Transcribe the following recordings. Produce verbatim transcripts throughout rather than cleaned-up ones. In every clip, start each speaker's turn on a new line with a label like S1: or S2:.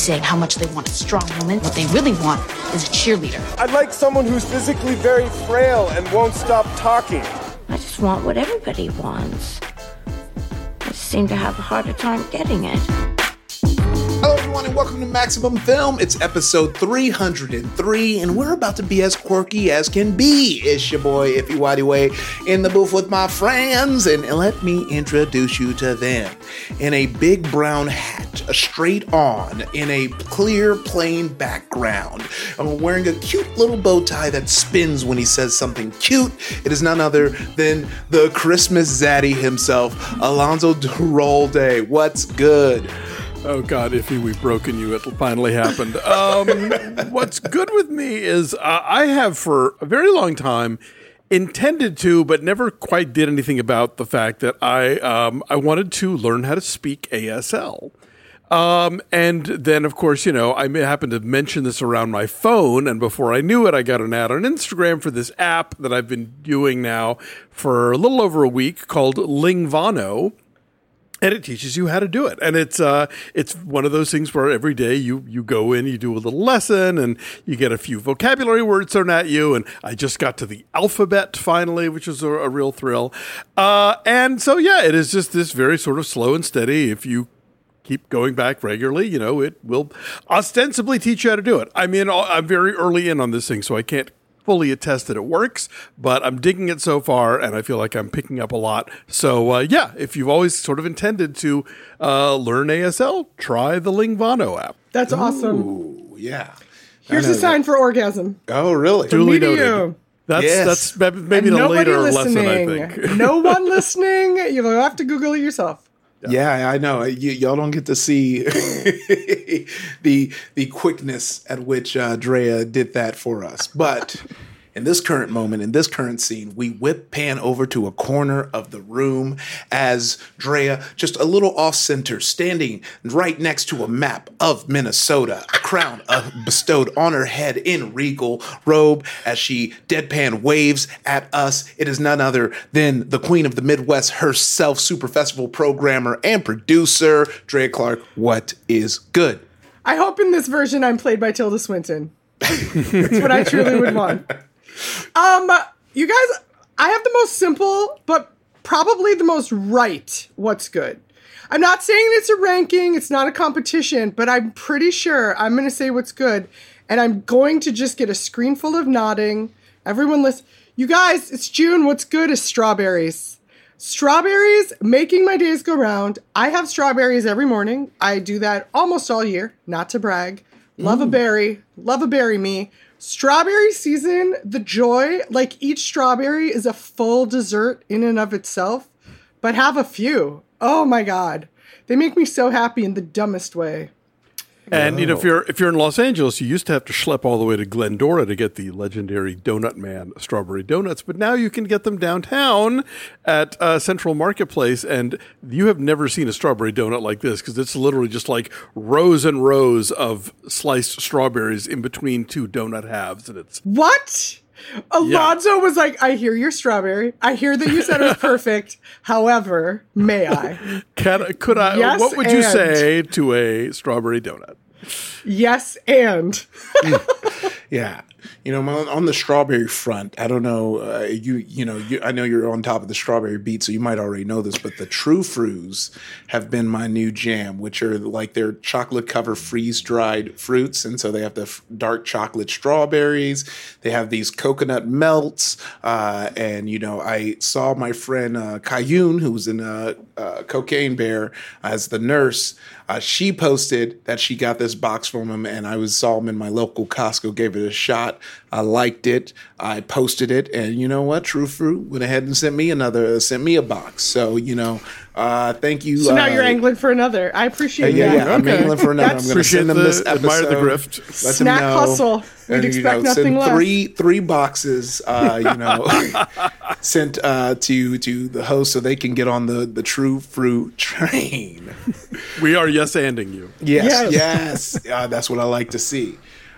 S1: saying how much they want a strong woman. What they really want is a cheerleader.
S2: I'd like someone who's physically very frail and won't stop talking.
S3: I just want what everybody wants. I just seem to have a harder time getting it.
S4: Hello, everyone, and welcome to Maximum Film. It's episode three hundred three, and we're about to be as quirky as can be. It's your boy, Iffy Whitey Way, in the booth with my friends, and let me introduce you to them. In a big brown hat, a straight on, in a clear, plain background, I'm wearing a cute little bow tie that spins when he says something cute. It is none other than the Christmas zaddy himself, Alonzo Duralde. What's good?
S5: Oh, God, Iffy, we've broken you. It finally happened. Um, what's good with me is uh, I have for a very long time intended to, but never quite did anything about the fact that I um, I wanted to learn how to speak A S L. Um, and then, of course, you know, I may happen to mention this around my phone, and before I knew it, I got an ad on Instagram for this app that I've been doing now for a little over a week called Lingvano. And it teaches you how to do it. And it's uh, it's one of those things where every day you you go in, you do a little lesson, and you get a few vocabulary words thrown at you. And I just got to the alphabet finally, which was a, a real thrill. Uh, and so, yeah, it is just this very sort of slow and steady. If you keep going back regularly, you know, it will ostensibly teach you how to do it. I mean, I'm very early in on this thing, so I can't fully attest that it works, but I'm digging it so far, and I feel like I'm picking up a lot. So, uh, yeah, if you've always sort of intended to uh, learn A S L, try the Lingvano app.
S6: That's awesome.
S4: Ooh, yeah.
S6: Here's a sign for orgasm.
S4: Oh, really?
S5: Duly
S6: Me to
S5: noted.
S6: you.
S5: That's
S4: Yes.
S5: that's maybe
S6: And
S5: the
S6: nobody
S5: later
S6: listening.
S5: lesson, I think.
S6: No one listening. You'll have to Google it yourself.
S4: Yeah, I know. You, y'all don't get to see the the quickness at which uh, Drea did that for us. But in this current moment, in this current scene, we whip pan over to a corner of the room as Drea, just a little off center, standing right next to a map of Minnesota, a crown uh, bestowed on her head in regal robe as she deadpan waves at us. It is none other than the queen of the Midwest herself, Super Festival programmer and producer, Drea Clark. What is good?
S6: I hope in this version I'm played by Tilda Swinton. That's what I truly would want. Um, you guys, I have the most simple, but probably the most right what's good. I'm not saying it's a ranking, it's not a competition, but I'm pretty sure I'm going to say what's good, and I'm going to just get a screen full of nodding. Everyone listen. You guys, it's June. What's good is strawberries. Strawberries making my days go round. I have strawberries every morning. I do that almost all year, not to brag. Love mm. a berry. Love a berry me. Strawberry season, the joy, like each strawberry is a full dessert in and of itself, but have a few. Oh my God. They make me so happy in the dumbest way.
S5: And, you know, if you're if you're in Los Angeles, you used to have to schlep all the way to Glendora to get the legendary Donut Man strawberry donuts. But now you can get them downtown at uh, Central Marketplace. And you have never seen a strawberry donut like this because it's literally just like rows and rows of sliced strawberries in between two donut halves. And it's
S6: What? Alonzo yeah. was like, I hear your strawberry. I hear that you said it was perfect. However, may I?
S5: Can, could I?
S6: Yes,
S5: what would you
S6: and.
S5: say to a strawberry donut?
S6: Yes, and.
S4: Yeah. You know, on the strawberry front, I don't know, uh, you you know, you, I know you're on top of the strawberry beat, so you might already know this, but the True Frus have been my new jam, which are like they're chocolate-covered freeze-dried fruits, and so they have the f- dark chocolate strawberries. They have these coconut melts, uh, and, you know, I saw my friend uh, Kayun, who was in uh, uh, Cocaine Bear, as the nurse. Uh, she posted that she got this box from him, and I was saw him in my local Costco, gave it a shot. I liked it. I posted it, and you know what? True Fruit went ahead and sent me another, uh, sent me a box. So you know, uh, thank you.
S6: So now
S4: uh,
S6: you're angling for another. I appreciate
S4: uh, yeah,
S6: that.
S4: Yeah, I'm
S6: okay.
S4: angling for another. I'm going to send them
S5: the,
S4: this episode.
S5: Admire the grift.
S4: Let
S6: Snack
S4: them know.
S6: hustle. We'd
S4: And,
S6: expect
S4: you know,
S6: nothing
S4: send
S6: less.
S4: Three three boxes, uh, you know, sent uh, to to the host so they can get on the the True Fruit train.
S5: We are yes-anding you.
S4: Yes,
S6: Yes.
S4: yes, uh, that's what I like to see.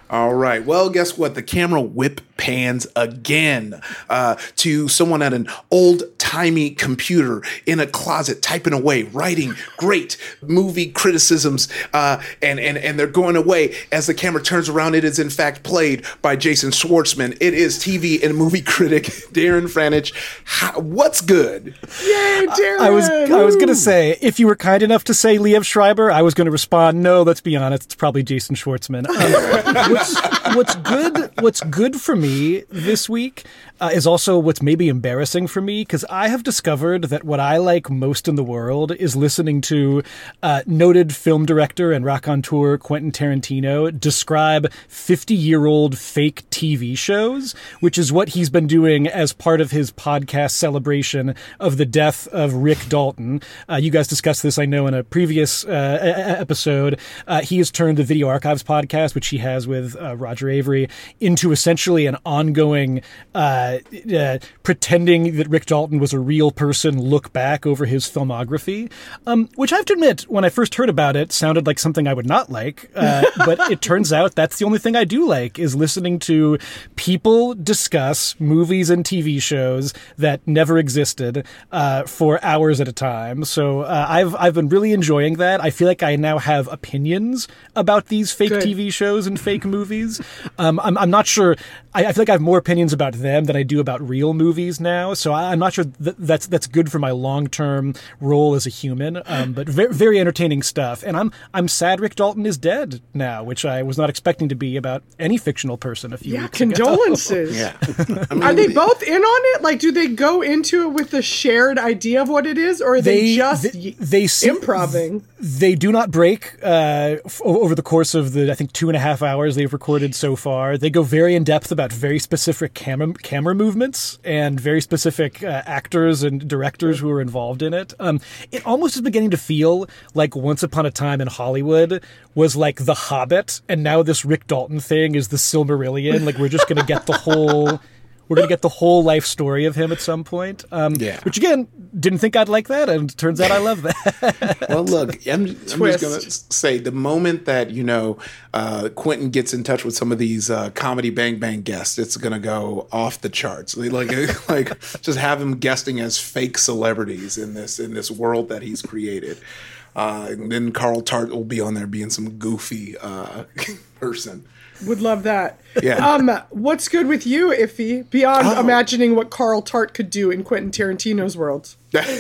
S4: All right. Well, guess what? The camera whip pans again uh, to someone at an old-timey computer in a closet typing away, writing great movie criticisms, uh, and, and, and they're going away. As the camera turns around, it is in fact played by Jason Schwartzman. It is T V and movie critic Darren Franich. How, what's good?
S6: Yay, Darren!
S7: I was I was going to say, if you were kind enough to say Liev Schreiber, I was going to respond, no, let's be honest, it's probably Jason Schwartzman. Um, what's, what's good What's good for me this week uh, is also what's maybe embarrassing for me, because I have discovered that what I like most in the world is listening to uh, noted film director and raconteur Quentin Tarantino describe fifty-year-old fake T V shows, which is what he's been doing as part of his podcast celebration of the death of Rick Dalton. Uh, you guys discussed this, I know, in a previous uh, a- episode. Uh, he has turned the Video Archives podcast, which he has with uh, Roger Avery, into essentially an ongoing uh, uh, pretending that Rick Dalton was a real person look back over his filmography, um, which I have to admit, when I first heard about it, sounded like something I would not like. Uh, but it turns out that's the only thing I do like, is listening to people discuss movies and T V shows that never existed uh, for hours at a time. So uh, I've I've been really enjoying that. I feel like I now have opinions about these fake
S6: Good.
S7: T V shows and fake movies. Um, I'm I'm not sure. I, I feel like I have more opinions about them than I do about real movies now. So I, I'm not sure that that's that's good for my long term role as a human. Um, but very very entertaining stuff. And I'm I'm sad Rick Dalton is dead now, which I was not expecting to be about any fictional person a few
S6: Yeah,
S7: weeks ago.
S6: condolences.
S4: Yeah. I mean,
S6: Are they both in on it? Like, do they go into it with the shared idea of what it is, or are they,
S7: They
S6: just
S7: they, they seem,
S6: improving?
S7: They do not break uh, f- over the course of the I think two and a half hours they've recorded so far. They go very in depth about very specific camera camera movements and very specific uh, actors and directors who are involved in it. Um, it almost is beginning to feel like Once Upon a Time in Hollywood was like The Hobbit, and now this Rick Dalton thing is the Silmarillion. Like, we're just going to get the whole. We're going to get the whole life story of him at some point. Um,
S4: Yeah.
S7: Which, again, didn't think I'd like that, and turns out I love that.
S4: Well, look, I'm, I'm just
S6: Twist.
S4: going to say the moment that, you know, uh, Quentin gets in touch with some of these uh, comedy Bang Bang guests, it's going to go off the charts. Like, like just have him guesting as fake celebrities in this in this world that he's created. Uh, and then Carl Tart will be on there being some goofy uh, person.
S6: Would love that.
S4: Yeah.
S6: Um, what's good with you, Iffy? Beyond
S4: Oh.
S6: imagining what Carl Tart could do in Quentin Tarantino's world.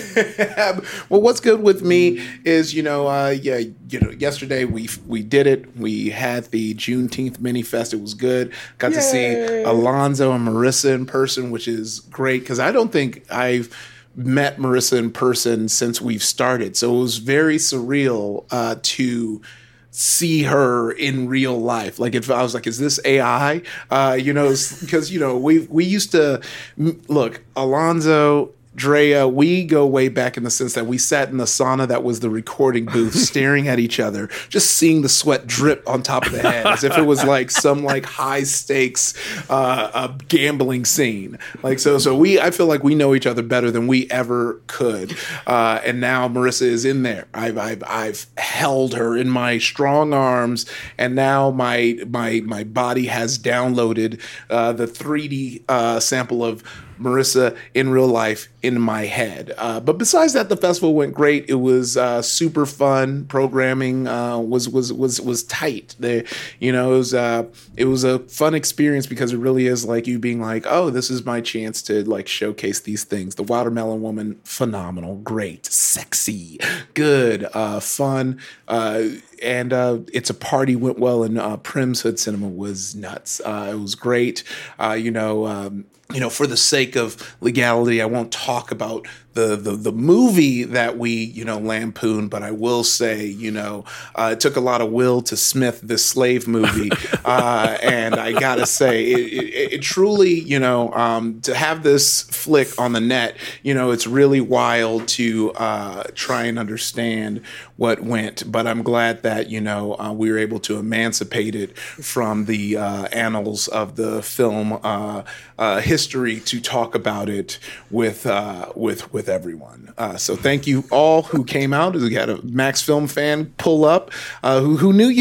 S4: Well, what's good with me is, you know, uh, yeah, you know, yesterday we we did it. We had the Juneteenth mini fest. It was good. Got to see
S6: Yay.
S4: Alonzo and Marissa in person, which is great because I don't think I've met Marissa in person since we've started. So it was very surreal uh, to see her in real life. Like, if I was like, is this A I? Uh, you know, because, you know, we we used to look, Alonzo, Drea, we go way back in the sense that we sat in the sauna that was the recording booth staring at each other, just seeing the sweat drip on top of the head as if it was like some like high stakes uh, uh, gambling scene. Like, so, so we, I feel like we know each other better than we ever could. Uh, and now Marissa is in there. I've, I've, I've held her in my strong arms, and now my, my, my body has downloaded uh, the three D uh, sample of Marissa in real life in my head. Uh, but besides that, the festival went great. It was uh, super fun. Programming uh, was was was was tight. The you know it was uh, it was a fun experience because it really is like you being like, oh, this is my chance to like showcase these things. The Watermelon Woman, phenomenal, great, sexy, good, uh, fun. Uh, and uh, It's a Party went well, and uh, Prim's Hood Cinema was nuts. Uh, it was great. Uh, you know. Um, You know, for the sake of legality, I won't talk about the, the, the movie that we, you know, lampooned, but I will say, you know, uh, it took a lot of will to Smith this slave movie. uh, and I got to say, it, it, it truly, you know, um, to have this flick on the net, you know, it's really wild to uh, try and understand what went. But I'm glad that, you know, uh, we were able to emancipate it from the uh, annals of the film uh, uh, history to talk about it with uh, with with everyone. Uh, so thank you all who came out. We had a Max Film fan pull up uh, who who knew you.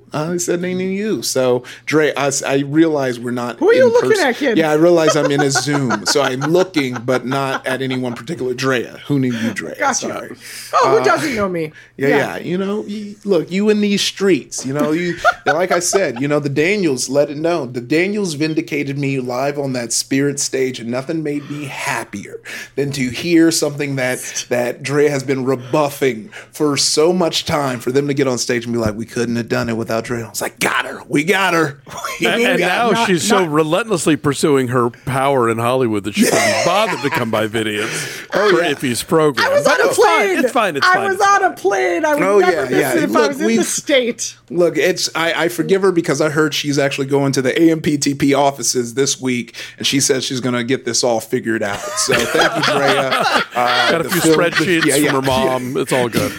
S4: Uh, they said they knew you. So, Dre, I, I realize we're not.
S6: Who are you looking
S4: person.
S6: at, kid?
S4: Yeah, I realize I'm in a Zoom, so I'm looking, but not at any one particular Drea. Who knew you, Drea?
S6: Gotcha.
S4: Sorry.
S6: Oh, who
S4: Uh,
S6: doesn't know me?
S4: Yeah, yeah. You know, you, look, you in these streets. You know, you like I said. You know, the Daniels let it know. The Daniels vindicated me live on that Spirit stage, and nothing made me happier than to hear something that that Drea has been rebuffing for so much time. For them to get on stage and be like, "We couldn't have done it without Drea." I was like, "Got her. We got her." We
S5: And, and
S4: got
S5: now
S4: her.
S6: Not-
S5: she's so
S6: not-
S5: relentlessly pursuing her power in Hollywood that she couldn't bother to come by Vidians for
S4: yeah.
S5: Iffy's program.
S6: I was
S5: But
S6: on a
S5: it's fine.
S6: plane.
S5: It's fine. It's
S6: I
S5: fine.
S6: was
S5: It's fine.
S6: on a plane. I would
S4: Oh,
S6: never
S4: yeah,
S6: miss
S4: yeah.
S6: it if I
S4: Look,
S6: was in the
S4: we've-
S6: state.
S4: Look, it's I, I forgive her because I heard she's actually going to the A M P T P offices this week, and she says she's going to get this all figured out. So thank you, Drea. Uh,
S5: Got a
S4: the
S5: few
S4: film-
S5: spreadsheets
S4: yeah, yeah,
S5: from her
S4: yeah.
S5: mom. It's all good.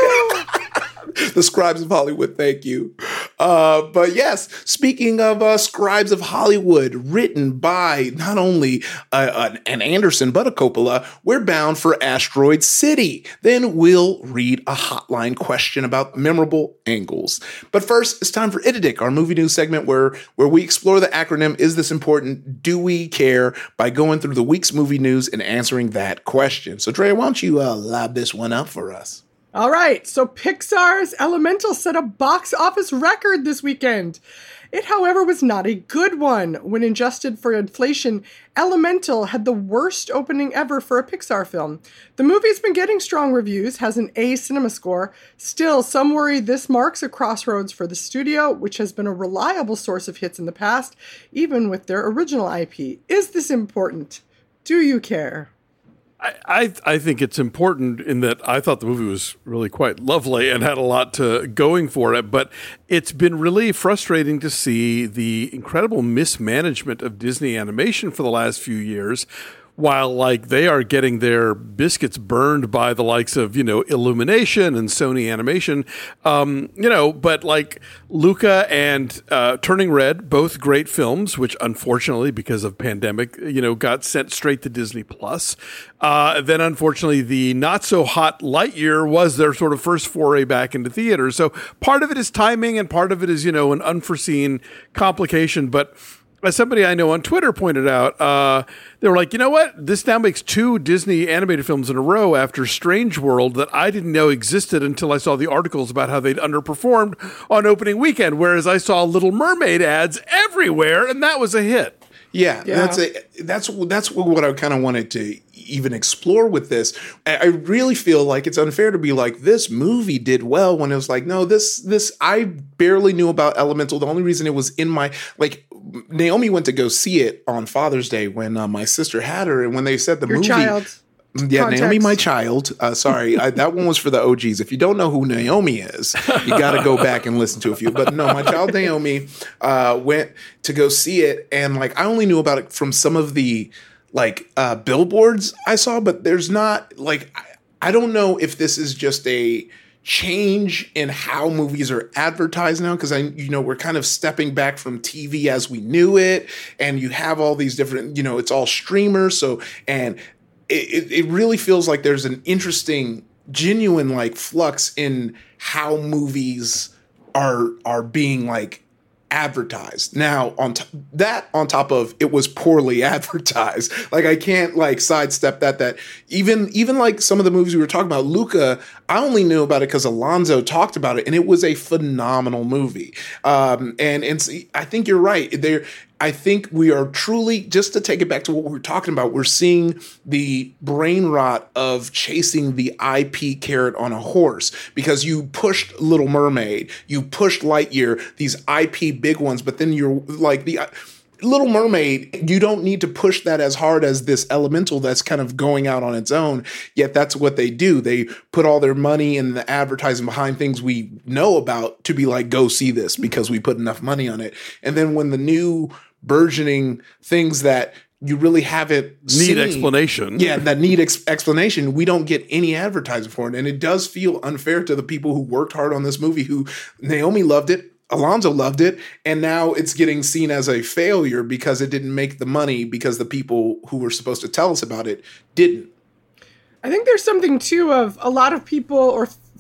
S4: The Scribes of Hollywood, thank you. Uh, but yes, speaking of uh, Scribes of Hollywood, written by not only uh, an Anderson but a Coppola, we're bound for Asteroid City. Then we'll read a hotline question about memorable angles. But first, it's time for Itidic, our movie news segment where, where we explore the acronym, Is This Important? Do We Care? By going through the week's movie news and answering that question. So, Dre, why don't you uh, lob this one up for us?
S6: All right, so Pixar's Elemental set a box office record this weekend. It, however, was not a good one. When adjusted for inflation, Elemental had the worst opening ever for a Pixar film. The movie's been getting strong reviews, has an A cinema score. Still, some worry this marks a crossroads for the studio, which has been a reliable source of hits in the past, even with their original I P. Is this important? Do you care?
S5: I, I I think it's important in that I thought the movie was really quite lovely and had a lot to going for it, but it's been really frustrating to see the incredible mismanagement of Disney animation for the last few years. While like they are getting their biscuits burned by the likes of, you know, Illumination and Sony Animation, um, you know, but like Luca and uh, Turning Red, both great films, which unfortunately, because of pandemic, you know, got sent straight to Disney Plus. Uh, then unfortunately, the not so hot Lightyear was their sort of first foray back into theaters. So part of it is timing and part of it is, you know, an unforeseen complication. But as somebody I know on Twitter pointed out, uh, they were like, you know what? This now makes two Disney animated films in a row after Strange World that I didn't know existed until I saw the articles about how they'd underperformed on opening weekend, whereas I saw Little Mermaid ads everywhere, and that was a hit.
S4: Yeah,
S6: Yeah.
S4: that's a, that's that's what I kind of wanted to even explore with this. I, I really feel like it's unfair to be like this movie did well when it was like, no, this this I barely knew about Elemental. The only reason it was in my like Naomi went to go see it on Father's Day when uh, my sister had her, and when they said the
S6: Your
S4: movie.
S6: child.
S4: Yeah,
S6: Context.
S4: Naomi, my child. Uh, sorry, I, that one was for the O Gs. If you don't know who Naomi is, you got to go back and listen to a few. But no, my child Naomi uh, went to go see it, and like I only knew about it from some of the like uh, billboards I saw. But there's not like I, I don't know if this is just a change in how movies are advertised now, because I you know we're kind of stepping back from T V as we knew it, and you have all these different you know it's all streamers. So and It, it really feels like there's an interesting, genuine like flux in how movies are are being like advertised. Now on t- that on top of it was poorly advertised. Like I can't like sidestep that. That even even like some of the movies we were talking about, Luca, I only knew about it because Alonzo talked about it, and it was a phenomenal movie. Um, and and I think you're right there. I think we are truly, just to take it back to what we were talking about, we're seeing the brain rot of chasing the I P carrot on a horse, because you pushed Little Mermaid, you pushed Lightyear, these I P big ones, but then you're like the uh, Little Mermaid, you don't need to push that as hard as this Elemental that's kind of going out on its own, yet that's what they do. They put all their money and the advertising behind things we know about to be like, go see this because we put enough money on it. And then when the new burgeoning things that you really haven't
S5: Need
S4: seen,
S5: explanation.
S4: yeah, that need ex- explanation, we don't get any advertising for it. And it does feel unfair to the people who worked hard on this movie, who Naomi loved it, Alonzo loved it, and now it's getting seen as a failure because it didn't make the money because the people who were supposed to tell us about it didn't.
S6: I think there's something too of a lot of people or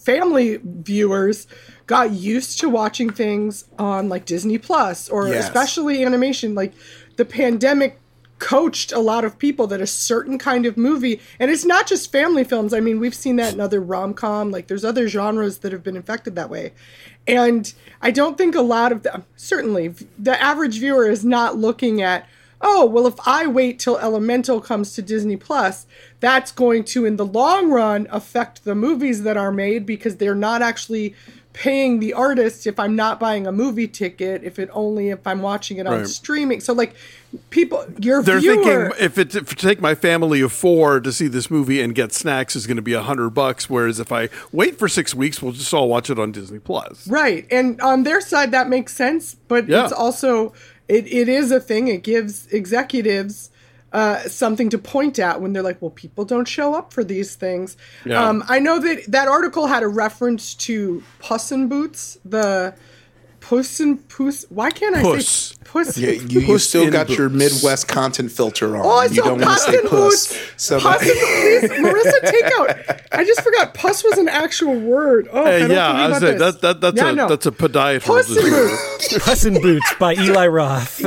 S6: family viewers got used to watching things on like Disney Plus or
S4: Yes.
S6: especially animation. Like the pandemic coached a lot of people that a certain kind of movie, and it's not just family films. I mean, we've seen that in other rom-com, like there's other genres that have been infected that way. And I don't think a lot of the, certainly the average viewer is not looking at, oh, well, if I wait till Elemental comes to Disney Plus, that's going to, in the long run, affect the movies that are made because they're not actually paying the artist if I'm not buying a movie ticket, if it only if I'm watching it on
S5: Right.
S6: streaming. So, like, people, your
S5: They're
S6: viewer...
S5: thinking if it if to take my family of four to see this movie and get snacks is going to be a hundred bucks, whereas if I wait for six weeks, we'll just all watch it on Disney Plus.
S6: Right. And on their side, that makes sense. But
S5: Yeah.
S6: it's also, it, it is a thing. It gives executives uh, something to point at when they're like, well, people don't show up for these things.
S5: Yeah.
S6: Um, I know that that article had a reference to Puss in Boots, the Puss in Puss. Why can't I
S5: Puss.
S6: say Puss?
S4: Yeah, you, you
S5: Puss
S4: still
S5: in
S4: got your
S5: Boots.
S4: Midwest content filter on.
S6: Oh,
S4: you
S6: so
S4: don't want to
S6: Puss
S4: say
S6: in
S4: puss.
S6: Boots.
S4: So
S6: Puss
S4: that-
S6: in Boots. Marissa, take out. I just forgot. Puss was an actual word. Oh,
S5: Hey,
S6: I don't
S5: yeah,
S6: believe
S5: I was
S6: about
S5: saying,
S6: this.
S5: that, that, that's,
S6: Yeah,
S5: a,
S6: no.
S5: that's a podiatrist.
S6: Puss in Boots.
S7: Puss in Boots by Eli Roth.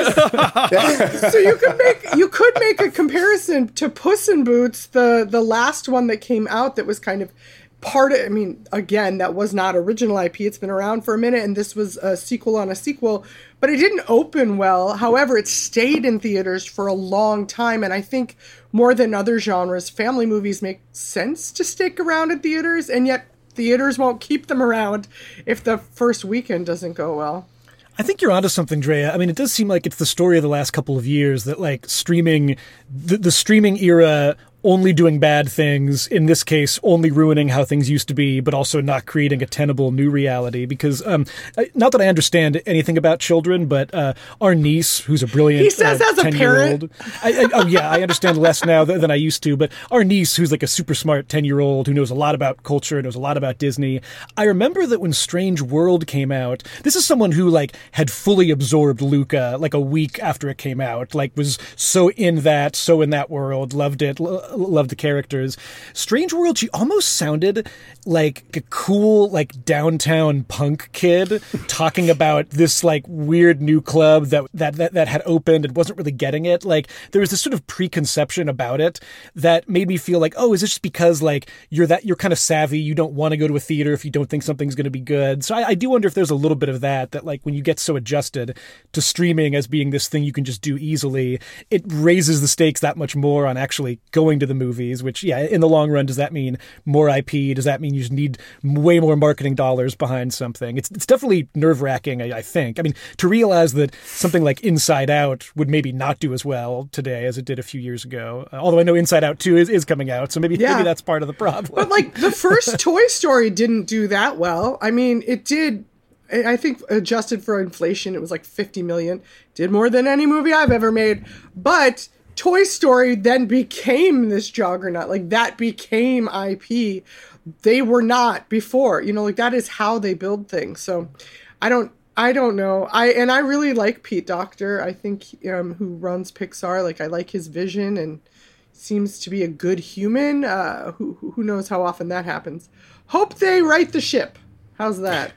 S6: Yes. So you could make you could make a comparison to Puss in Boots, the the last one that came out that was kind of part of, I mean, again, that was not original I P. It's been around for a minute, and this was a sequel on a sequel, but it didn't open well. However, it stayed in theaters for a long time, and I think more than other genres, family movies make sense to stick around in theaters, and yet theaters won't keep them around if the first weekend doesn't go well.
S7: I think you're onto something, Drea. I mean, it does seem like it's the story of the last couple of years that, like, streaming, the, the streaming era only doing bad things, in this case, only ruining how things used to be, but also not creating a tenable new reality. Because, um, I- not that I understand anything about children, but uh, our niece, who's a brilliant
S6: He says
S7: uh,
S6: as a
S7: ten-year-old, I, I, oh yeah, I understand less now th- than I used to, but our niece, who's like a super smart ten-year-old who knows a lot about culture, knows a lot about Disney. I remember that when Strange World came out, this is someone who like had fully absorbed Luca like a week after it came out, like was so in that, so in that world, loved it, lo- loved the characters. Strange World, she almost sounded like a cool, like downtown punk kid talking about this like weird new club that, that, that, that had opened and wasn't really getting it. Like there was this sort of preconception about it that made me feel like, oh, is this just because like you're that, you're kind of savvy. You don't want to go to a theater if you don't think something's going to be good. So I, I do wonder if there's a little bit of that, that like when you get so adjusted to streaming as being this thing you can just do easily, it raises the stakes that much more on actually going to the movies, which, yeah, in the long run, does that mean more I P? Does that mean you just need way more marketing dollars behind something? It's it's definitely nerve-wracking, I, I think. I mean, to realize that something like Inside Out would maybe not do as well today as it did a few years ago. Uh, although I know Inside Out two is, is coming out, so maybe,
S6: Yeah.
S7: maybe that's part of the problem.
S6: But like the first Toy Story didn't do that well. I mean, it did. I think adjusted for inflation, it was like fifty million. Did more than any movie I've ever made. But Toy Story then became this juggernaut. Like that became I P. They were not before. You know, like that is how they build things. So I don't. I don't know. I and I really like Pete Docter. I think um, who runs Pixar. Like I like his vision and seems to be a good human. Uh, who who knows how often that happens. Hope they right the ship. How's that?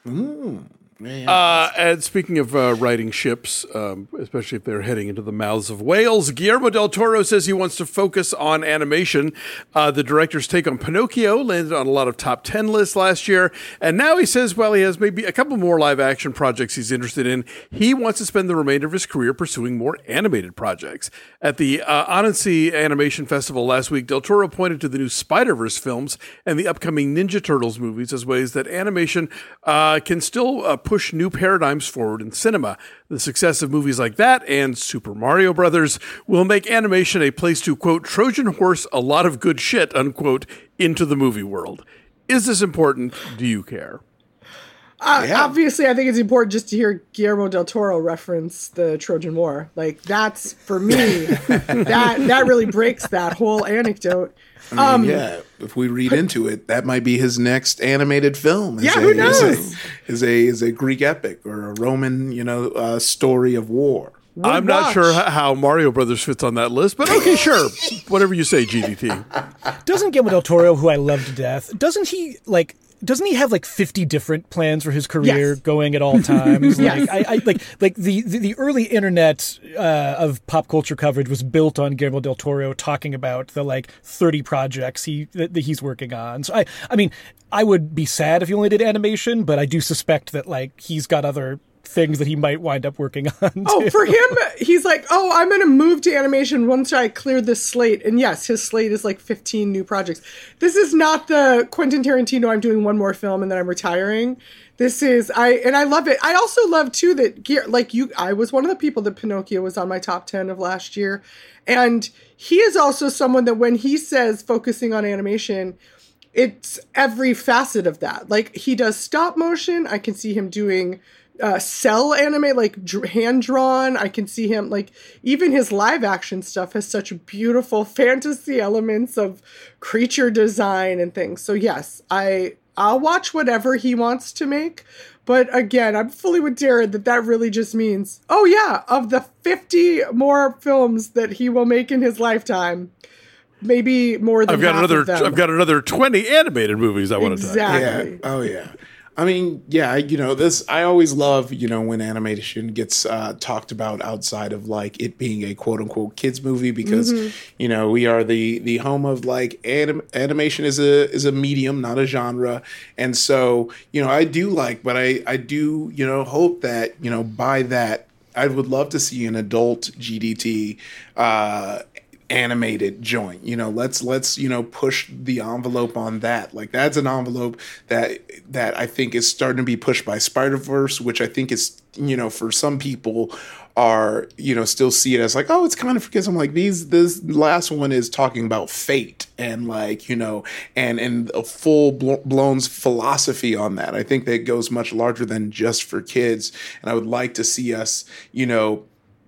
S5: Uh, and speaking of uh, riding ships, um, especially if they're heading into the mouths of whales, Guillermo del Toro says he wants to focus on animation. Uh, the director's take on Pinocchio landed on a lot of top ten lists last year, and now he says, well, he has maybe a couple more live-action projects he's interested in. He wants to spend the remainder of his career pursuing more animated projects. At the uh, Annecy Animation Festival last week, del Toro pointed to the new Spider-Verse films and the upcoming Ninja Turtles movies as ways that animation uh, can still uh, push new paradigms forward in cinema. The success of movies like that and Super Mario Brothers will make animation a place to, quote, Trojan horse a lot of good shit, unquote, into the movie world. Is this important? Do you care?
S6: Uh,
S4: Yeah.
S6: Obviously, I think it's important just to hear Guillermo del Toro reference the Trojan War. Like that's for me, that that really breaks that whole anecdote.
S4: I mean, yeah, if we read into it, that might be his next animated film. Is
S6: Yeah,
S4: a,
S6: who
S4: Is
S6: knows?
S4: a, is a is a Greek epic or a Roman, you know, uh, story of war.
S6: Would
S5: I'm not
S6: watch.
S5: sure h- how Mario Brothers fits on that list, but okay, sure. Whatever you say, G D T.
S7: Doesn't Guillermo del Toro, who I love to death, doesn't he, like, doesn't he have like fifty different plans for his career
S6: Yes.
S7: going at all times?
S6: Yes.
S7: Like, I, I, like, like the, the, the early internet uh, of pop culture coverage was built on Guillermo del Toro talking about the like thirty projects he that, that he's working on. So I, I mean, I would be sad if he only did animation, but I do suspect that like he's got other things that he might wind up working on.
S6: Oh,
S7: too.
S6: for him, he's like, oh, I'm going to move to animation once I clear this slate. And yes, his slate is like fifteen new projects. This is not the Quentin Tarantino, I'm doing one more film and then I'm retiring. This is, I, and I love it. I also love too that, Gear- like you, I was one of the people that Pinocchio was on my top ten of last year. And he is also someone that when he says focusing on animation, it's every facet of that. Like he does stop motion. I can see him doing uh, cell anime, like dr- hand drawn. I can see him like even his live action stuff has such beautiful fantasy elements of creature design and things. So yes, I I'll watch whatever he wants to make. But again, I'm fully with Darren that that really just means, oh yeah, of the fifty more films that he will make in his lifetime, maybe more than
S5: I've got
S6: half
S5: another.
S6: of them.
S5: I've got another twenty animated movies I want to talk.
S6: Exactly.
S4: Yeah. Oh yeah. I mean, yeah, you know, this, I always love, you know, when animation gets uh, talked about outside of like it being a quote unquote kids movie, because,
S6: Mm-hmm.
S4: you know, we are the, the home of like anim- animation is a, is a medium, not a genre. And so, you know, I do like, but I, I do, you know, hope that, you know, by that, I would love to see an adult G D T, uh, animated joint. You know, let's let's you know push the envelope on that. Like that's an envelope that that I think is starting to be pushed by Spider-Verse, which I think is, you know, for some people are, you know, still see it as like, oh, it's kind of because I'm like these this last one is talking about fate and like, you know, and and a full blown philosophy on that. I think that goes much larger than just for kids, and I would like to see us, you know,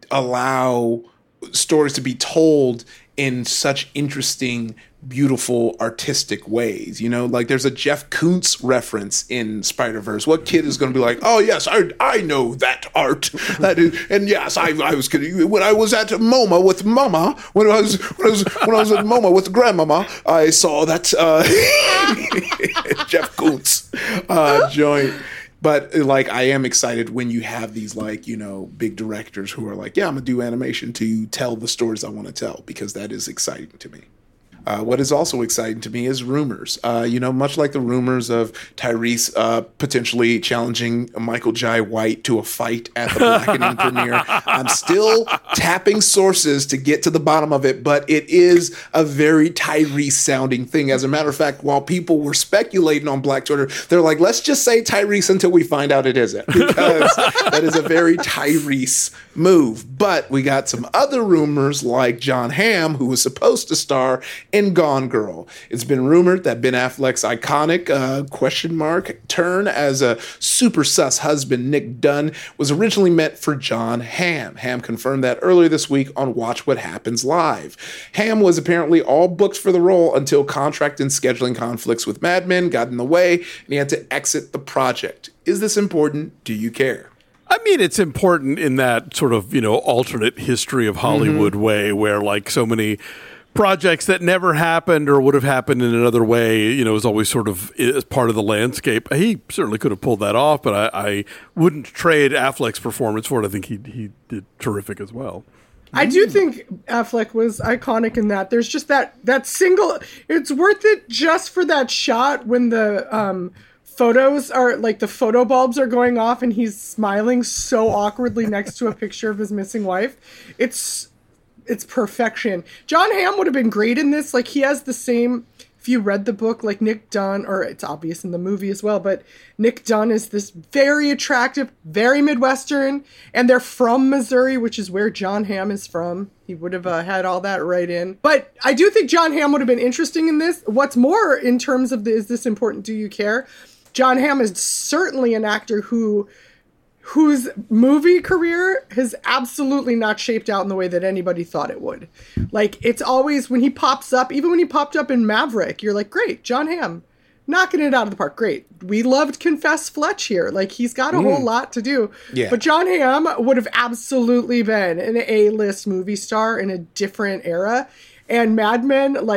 S4: allow stories to be told in such interesting, beautiful, artistic ways. You know, like there's a Jeff Koons reference in Spider-Verse. What kid is going to be like, oh yes, I I know that art. That is, and yes, I I was kidding. When I was at MoMA with Mama, when I was when I was when I was at MoMA with Grandmama, I saw that uh, Jeff Koons uh, joint. But like, I am excited when you have these like, you know, big directors who are like, yeah, I'm gonna do animation to tell the stories I want to tell, because that is exciting to me. Uh, what is also exciting to me is rumors. Uh, you know, much like the rumors of Tyrese uh, potentially challenging Michael Jai White to a fight at the Blackening premiere, I'm still tapping sources to get to the bottom of it, but it is a very Tyrese sounding thing. As a matter of fact, while people were speculating on Black Twitter, they're like, let's just say Tyrese until we find out it isn't, because that is a very Tyrese move. But we got some other rumors like Jon Hamm, who was supposed to star in Gone Girl. It's been rumored that Ben Affleck's iconic uh, question mark turn as a super sus husband, Nick Dunn, was originally meant for Jon Hamm. Hamm confirmed that earlier this week on Watch What Happens Live. Hamm was apparently all booked for the role until contract and scheduling conflicts with Mad Men got in the way, and he had to exit the project. Is this important? Do you care?
S5: I mean, it's important in that sort of, you know, alternate history of Hollywood mm-hmm. way, where like so many projects that never happened or would have happened in another way, you know, is always sort of is part of the landscape. He certainly could have pulled that off, but I, I wouldn't trade Affleck's performance for it. I think he he did terrific as well.
S6: I do think Affleck was iconic in that. There's just that that single. It's worth it just for that shot when the um, photos are like the photo bulbs are going off and he's smiling so awkwardly next to a picture of his missing wife. It's it's perfection. Jon Hamm would have been great in this. Like he has the same. If you read the book, like Nick Dunn, or it's obvious in the movie as well, but Nick Dunn is this very attractive, very Midwestern, and they're from Missouri, which is where Jon Hamm is from. He would have uh, had all that right in. But I do think Jon Hamm would have been interesting in this. What's more, in terms of the, is this important, do you care? Jon Hamm is certainly an actor who whose movie career has absolutely not shaped out in the way that anybody thought it would. Like, it's always, when he pops up, even when he popped up in Maverick, you're like, great, Jon Hamm, knocking it out of the park, great. We loved Confess Fletch here. Like, he's got a mm. whole lot to do.
S4: Yeah.
S6: But Jon Hamm would have absolutely been an A-list movie star in a different era. And Mad Men, like,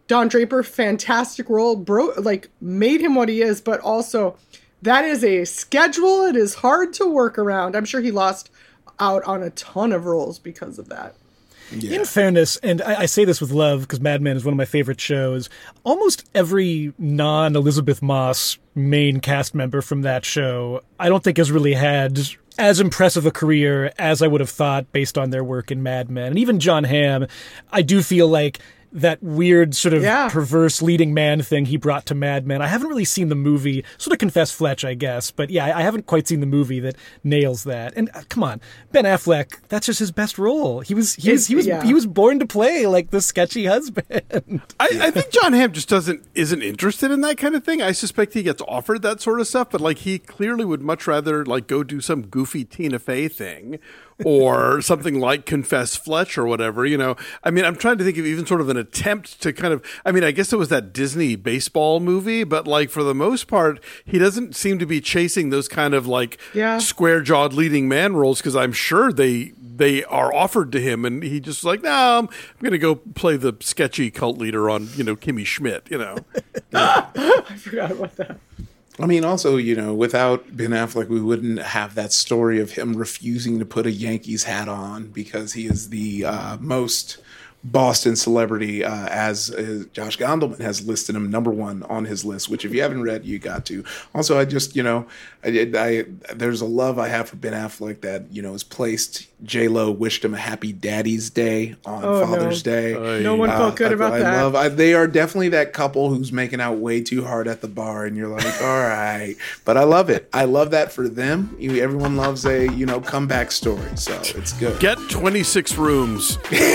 S6: Don Draper, fantastic role, bro, like made him what he is, but also that is a schedule. It is hard to work around. I'm sure he lost out on a ton of roles because of that.
S7: Yeah. In fairness, and I, I say this with love because Mad Men is one of my favorite shows, almost every non-Elizabeth Moss main cast member from that show, I don't think has really had as impressive a career as I would have thought based on their work in Mad Men. And even John Hamm, I do feel like that weird sort of
S6: yeah.
S7: perverse leading man thing he brought to Mad Men. I haven't really seen the movie, sort of Confess Fletch, I guess. But yeah, I haven't quite seen the movie that nails that. And uh, come on, Ben Affleck, that's just his best role. He was he was he was
S6: yeah.
S7: he was born to play like the sketchy husband.
S5: I, I think John Hamm just doesn't isn't interested in that kind of thing. I suspect he gets offered that sort of stuff, but like he clearly would much rather like go do some goofy Tina Fey thing. Or something like Confess Fletch or whatever, you know. I mean, I'm trying to think of even sort of an attempt to kind of, I mean, I guess it was that Disney baseball movie, but like for the most part, he doesn't seem to be chasing those kind of like
S6: yeah.
S5: square-jawed leading man roles because I'm sure they they are offered to him and he just like, no, I'm, I'm going to go play the sketchy cult leader on, you know, Kimmy Schmidt, you know.
S6: I forgot about that.
S4: I mean, also, you know, without Ben Affleck, we wouldn't have that story of him refusing to put a Yankees hat on because he is the uh, most Boston celebrity, uh, as uh, Josh Gondelman has listed him number one on his list, which if you haven't read, you got to. Also, I just, you know, I, I there's a love I have for Ben Affleck that, you know, is placed. J-Lo wished him a happy Daddy's Day on
S6: oh,
S4: Father's
S6: no.
S4: Day.
S5: Uh,
S6: no one felt good
S4: I,
S6: about
S4: I
S6: that.
S4: Love, I, they are definitely that couple who's making out way too hard at the bar, and you're like, all right. But I love it. I love that for them. You, everyone loves a, you know, comeback story, so it's good.
S5: Get twenty-six rooms.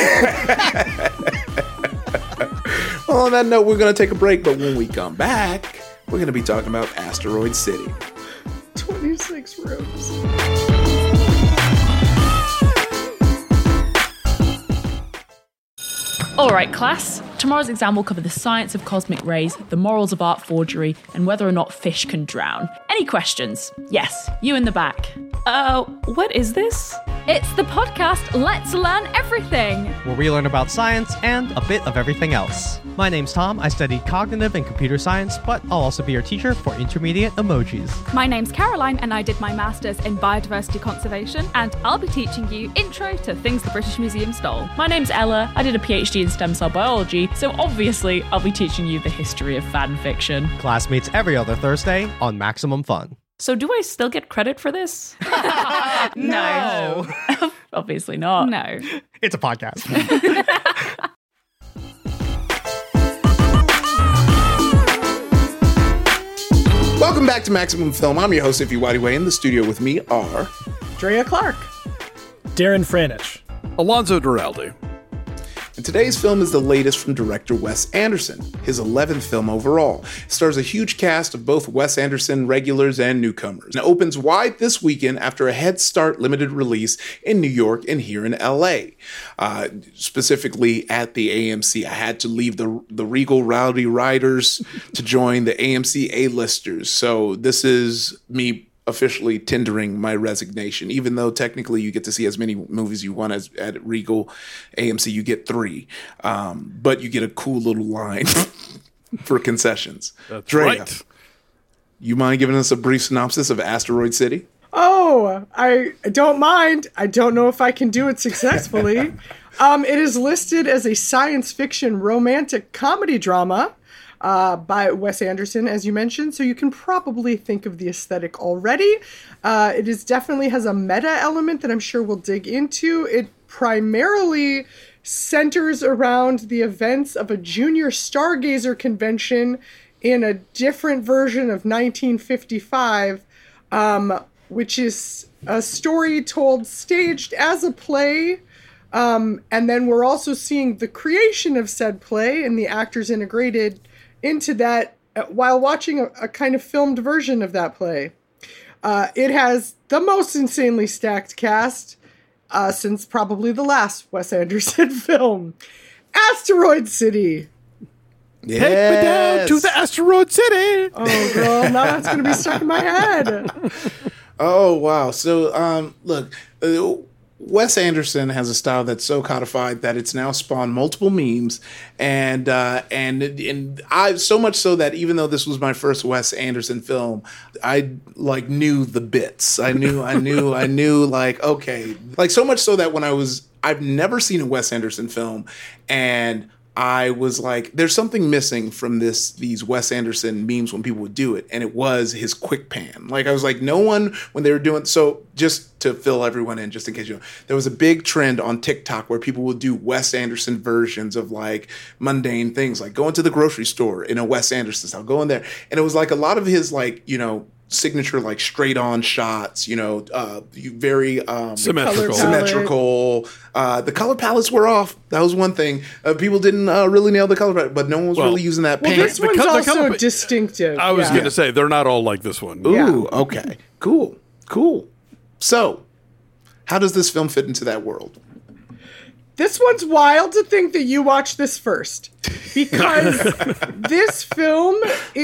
S4: Well, on that note, we're going to take a break, but when we come back, we're going to be talking about Asteroid City.
S6: twenty-six rooms.
S8: All right, class. Tomorrow's exam will cover the science of cosmic rays, the morals of art forgery, and whether or not fish can drown. Any questions? Yes, you in the back.
S9: Uh, what is this?
S10: It's the podcast Let's Learn Everything,
S11: where we learn about science and a bit of everything else. My name's Tom. I study cognitive and computer science, but I'll also be your teacher for intermediate emojis.
S10: My name's Caroline, and I did my master's in biodiversity conservation, and I'll be teaching you intro to things the British Museum stole.
S8: My name's Ella. I did a PhD in stem cell biology, so obviously I'll be teaching you the history of fan fiction.
S11: Class meets every other Thursday on Maximum Fun.
S8: So do I still get credit for this?
S10: No.
S8: Obviously not.
S10: No.
S11: It's a podcast.
S4: Welcome back to Maximum Film. I'm your host, Ify Wadiway. In the studio with me are...
S6: Drea Clark.
S7: Darren Franich.
S5: Alonzo Duralde.
S4: And today's film is the latest from director Wes Anderson, his eleventh film overall. It stars a huge cast of both Wes Anderson regulars and newcomers, and opens wide this weekend after a Head Start limited release in New York and here in L A. Uh, specifically at the A M C. I had to leave the, the Regal Rowdy Riders to join the A M C A-listers. So this is me officially tendering my resignation, even though technically you get to see as many movies you want as at Regal. A M C, you get three. Um, but you get a cool little line for concessions.
S5: That's
S4: Drea,
S5: right.
S4: You mind giving us a brief synopsis of Asteroid City?
S6: Oh, I don't mind. I don't know if I can do it successfully. um, it is listed as a science fiction romantic comedy drama Uh, by Wes Anderson, as you mentioned, so you can probably think of the aesthetic already. Uh, it is definitely has a meta element that I'm sure we'll dig into. It primarily centers around the events of a junior stargazer convention in a different version of nineteen fifty-five, um, which is a story told staged as a play. Um, and then we're also seeing the creation of said play and the actors integrated into that while watching a, a kind of filmed version of that play. Uh, it has the most insanely stacked cast uh, since probably the last Wes Anderson film, Asteroid City.
S4: Yes.
S5: Take me down to the Asteroid City.
S6: Oh, girl, now that's going to be stuck in my head.
S4: Oh, wow. So, um, look, uh, Wes Anderson has a style that's so codified that it's now spawned multiple memes, and uh, and and I so much so that even though this was my first Wes Anderson film, I like knew the bits. I knew, I knew, I knew like okay, like so much so that when I was, I've never seen a Wes Anderson film, and I was like, there's something missing from this these Wes Anderson memes when people would do it, and it was his quick pan. Like I was like, no one when they were doing so. Just to fill everyone in, just in case you know, there was a big trend on TikTok where people would do Wes Anderson versions of like mundane things, like going to the grocery store in a Wes Anderson style, go in there, and it was like a lot of his like you know. signature like straight on shots, you know, uh, very um,
S5: symmetrical.
S4: Symmetrical. Uh, the color palettes were off. That was one thing. Uh, people didn't uh, really nail the color palette, but no one was
S5: well,
S4: really using that
S6: well,
S4: paint.
S6: this one's
S5: the, the
S6: also
S5: color,
S6: distinctive.
S5: I was
S6: yeah.
S5: going to say they're not all like this one.
S4: Ooh,
S6: yeah.
S4: okay, cool, cool. So, how does this film fit into that world?
S6: This one's wild to think that you watched this first, because this film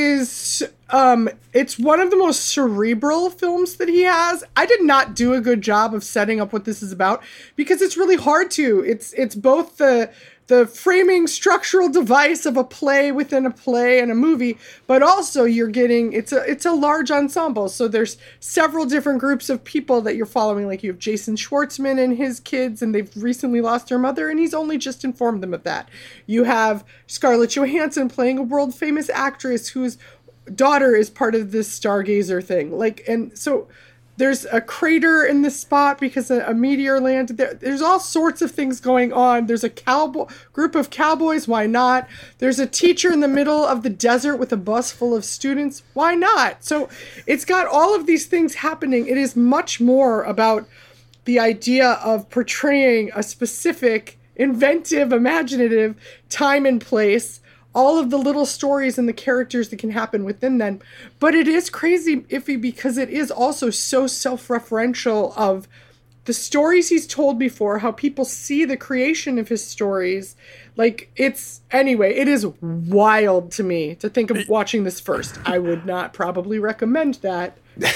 S6: is, um, it's one of the most cerebral films that he has. I did not do a good job of setting up what this is about, because it's really hard to. It's it's both the the framing structural device of a play within a play and a movie, but also you're getting, it's a it's a large ensemble. So there's several different groups of people that you're following. Like you have Jason Schwartzman and his kids, and they've recently lost their mother, and he's only just informed them of that. You have Scarlett Johansson playing a world famous actress whose daughter is part of this Stargazer thing. Like, and so there's a crater in this spot because a, a meteor landed there. There's all sorts of things going on. There's a cowboy group of cowboys. Why not? There's a teacher in the middle of the desert with a bus full of students. Why not? So it's got all of these things happening. It is much more about the idea of portraying a specific, inventive, imaginative time and place, all of the little stories and the characters that can happen within them. But it is crazy iffy because it is also so self-referential of the stories he's told before, how people see the creation of his stories. Like, it's, anyway, it is wild to me to think of watching this first. I would not probably recommend that,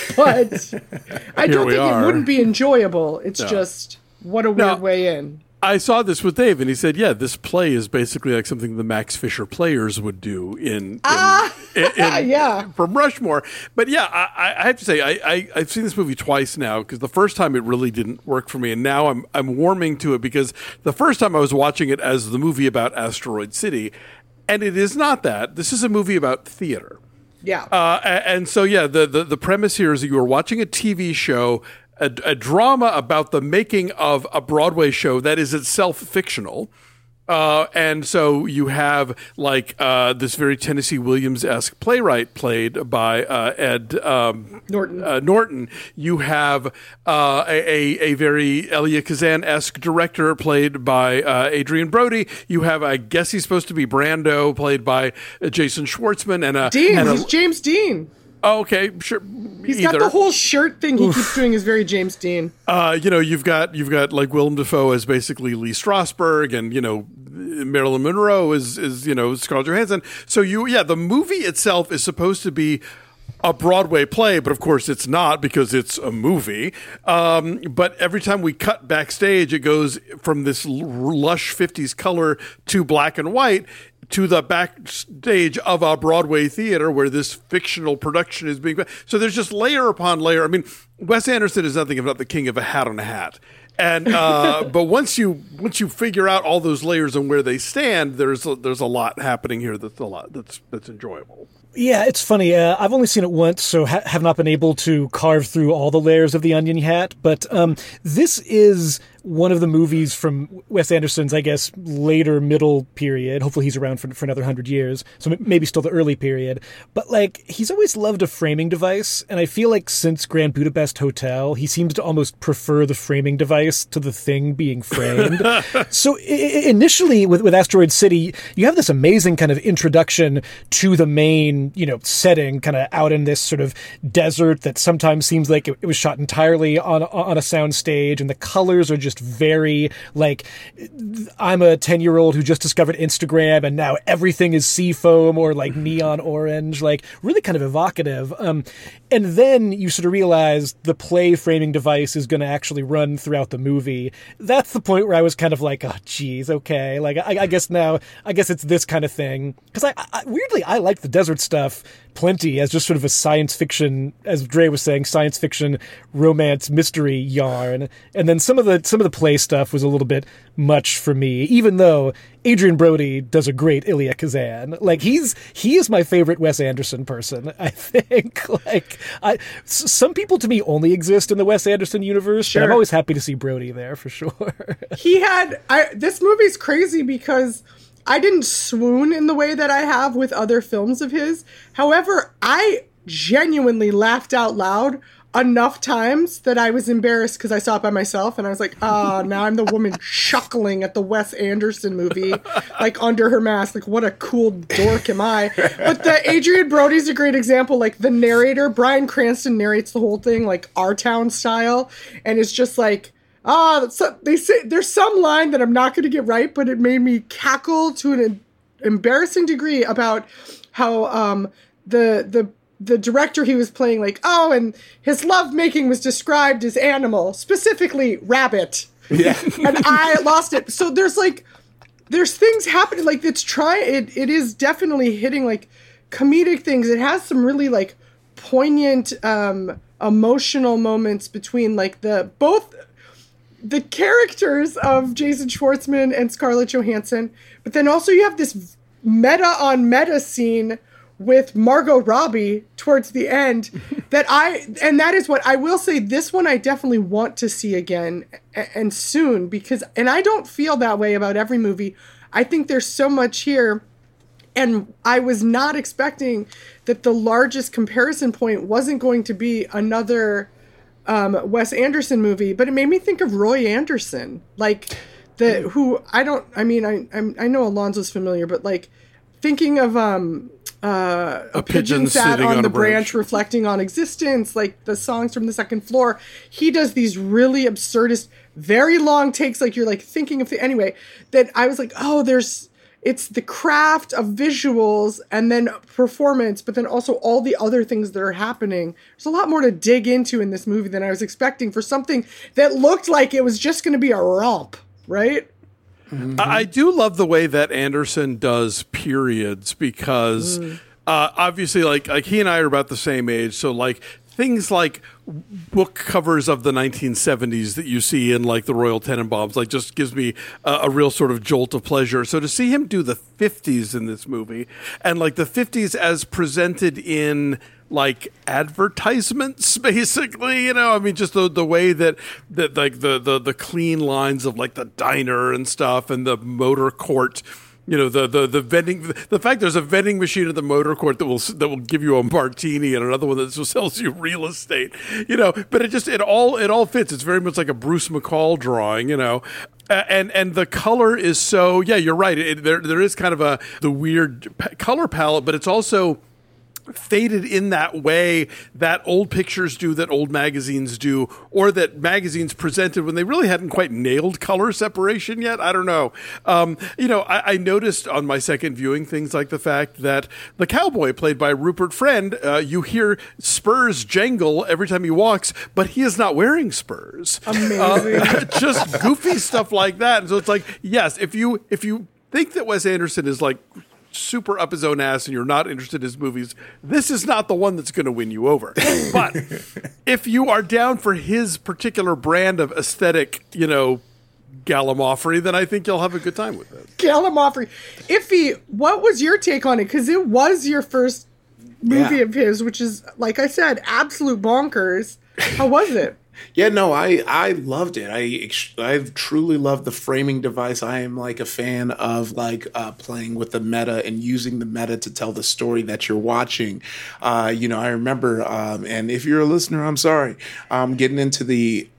S6: but I don't think
S5: are.
S6: it wouldn't be enjoyable. It's
S5: No.
S6: just, what a weird
S5: No.
S6: way in.
S5: I saw this with Dave, and he said, "Yeah, this play is basically like something the Max Fisher Players would do in, in,
S6: Ah,
S5: in, in
S6: yeah.
S5: from Rushmore." But yeah, I, I have to say, I, I I've seen this movie twice now, because the first time it really didn't work for me, and now I'm I'm warming to it, because the first time I was watching it as the movie about Asteroid City, and it is not that. This is a movie about theater.
S6: Yeah.
S5: Uh, a- and so, yeah, the, the, the premise here is that you are watching a T V show, a, a drama about the making of a Broadway show that is itself fictional. Uh, and so you have like uh, this very Tennessee Williams-esque playwright played by uh, Ed um,
S6: Norton.
S5: Uh, Norton. You have uh, a, a very Elia Kazan-esque director played by uh, Adrian Brody. You have, I guess he's supposed to be Brando, played by uh, Jason Schwartzman. And a,
S6: Dean,
S5: and a,
S6: he's James Dean.
S5: Oh, okay, sure.
S6: He's
S5: Either.
S6: got the whole shirt thing he keeps doing is very James Dean.
S5: Uh, you know, you've got you've got like Willem Dafoe as basically Lee Strasberg, and you know Marilyn Monroe is is you know Scarlett Johansson. So you, yeah, the movie itself is supposed to be a Broadway play, but of course it's not, because it's a movie. Um, but every time we cut backstage, it goes from this lush fifties color to black and white to the backstage of a Broadway theater where this fictional production is being. So there's just layer upon layer. I mean, Wes Anderson is nothing if not the king of a hat on a hat. And uh, but once you once you figure out all those layers and where they stand, there's a, there's a lot happening here that's a lot that's that's enjoyable.
S7: Yeah, it's funny. Uh, I've only seen it once, so ha- have not been able to carve through all the layers of the onion hat. But um, this is one of the movies from Wes Anderson's, I guess, later middle period. Hopefully he's around for, for another hundred years, so m- maybe still the early period. But, like, he's always loved a framing device, and I feel like since Grand Budapest Hotel, he seems to almost prefer the framing device to the thing being framed. So I- initially, with, with Asteroid City, you have this amazing kind of introduction to the main, you know, setting, kind of out in this sort of desert that sometimes seems like it, it was shot entirely on on a sound stage, and the colors are just just very like, I'm a ten year old who just discovered Instagram and now everything is sea foam or like neon orange, like really kind of evocative. Um, and then you sort of realize the play framing device is going to actually run throughout the movie. That's the point where I was kind of like, oh, geez, okay. Like, I, I guess now, I guess it's this kind of thing. Because I, I, weirdly, I like the desert stuff plenty as just sort of a science fiction, as Dre was saying, science fiction romance mystery yarn. And then some of the some of the play stuff was a little bit much for me, even though Adrian Brody does a great Elia Kazan. Like he's he is my favorite Wes Anderson person, I think. Like I s- some people to me only exist in the Wes Anderson universe,
S6: Sure.
S7: but I'm always happy to see Brody there for sure.
S6: He had I this movie's crazy because I didn't swoon in the way that I have with other films of his. However, I genuinely laughed out loud enough times that I was embarrassed because I saw it by myself and I was like, oh, now I'm the woman chuckling at the Wes Anderson movie, like under her mask. Like, what a cool dork am I? But the Adrian Brody's a great example. Like the narrator, Bryan Cranston narrates the whole thing like Our Town style. And it's just like, ah, so they say there's some line that I'm not going to get right, but it made me cackle to an embarrassing degree about how um, the the the director he was playing, like, oh, and his lovemaking was described as animal, specifically rabbit.
S4: Yeah,
S6: and I lost it. So there's like there's things happening, like it's try it it is definitely hitting like comedic things. It has some really like poignant um, emotional moments between like the both. the characters of Jason Schwartzman and Scarlett Johansson, but then also you have this meta on meta scene with Margot Robbie towards the end that I, and that is what I will say, this one I definitely want to see again and soon because, and I don't feel that way about every movie. I think there's so much here. And I was not expecting that the largest comparison point wasn't going to be another Um, Wes Anderson movie, but it made me think of Roy Anderson, like the who I don't. I mean, I I'm, I know Alonzo's familiar, but like thinking of um uh, a, a pigeon, pigeon sat on, on the branch, branch, reflecting on existence, like the songs from the second floor. He does these really absurdist, very long takes, like you're like thinking of the anyway. That I was like, oh, there's. It's the craft of visuals and then performance, but then also all the other things that are happening. There's a lot more to dig into in this movie than I was expecting for something that looked like it was just going to be a romp, right?
S5: Mm-hmm. I do love the way that Anderson does periods because mm. uh, obviously like, like he and I are about the same age. So like things like book covers of the nineteen seventies that you see in like the Royal Tenenbaums, like just gives me a, a real sort of jolt of pleasure. So to see him do the fifties in this movie and like the fifties as presented in like advertisements, basically, you know, I mean, just the the way that that like the the the clean lines of like the diner and stuff and the motor court. You know, the, the, the vending, the fact there's a vending machine at the motor court that will, that will give you a martini and another one that sells you real estate, you know, but it just, it all, it all fits. It's very much like a Bruce McCall drawing, you know, uh, and, and the color is so, yeah, you're right. It, there, there is kind of a, the weird color palette, but it's also faded in that way that old pictures do, that old magazines do, or that magazines presented when they really hadn't quite nailed color separation yet. I don't know. Um, you know, I, I noticed on my second viewing things like the fact that the cowboy played by Rupert Friend, uh, you hear spurs jangle every time he walks, but he is not wearing spurs.
S6: Amazing.
S5: Uh, just goofy stuff like that. And so it's like, yes, if you if you think that Wes Anderson is like super up his own ass and you're not interested in his movies, this is not the one that's going to win you over. But if you are down for his particular brand of aesthetic, you know, gallimaufry, then I think you'll have a good time with it.
S6: Gallimaufry. Iffy, what was your take on it? Because it was your first movie
S4: yeah.
S6: of his, which is, like I said, absolute bonkers. How was it?
S4: Yeah, no, I, I loved it. I I truly loved the framing device. I am like a fan of like uh, playing with the meta and using the meta to tell the story that you're watching. Uh, you know, I remember, um, and if you're a listener, I'm sorry, um, getting into the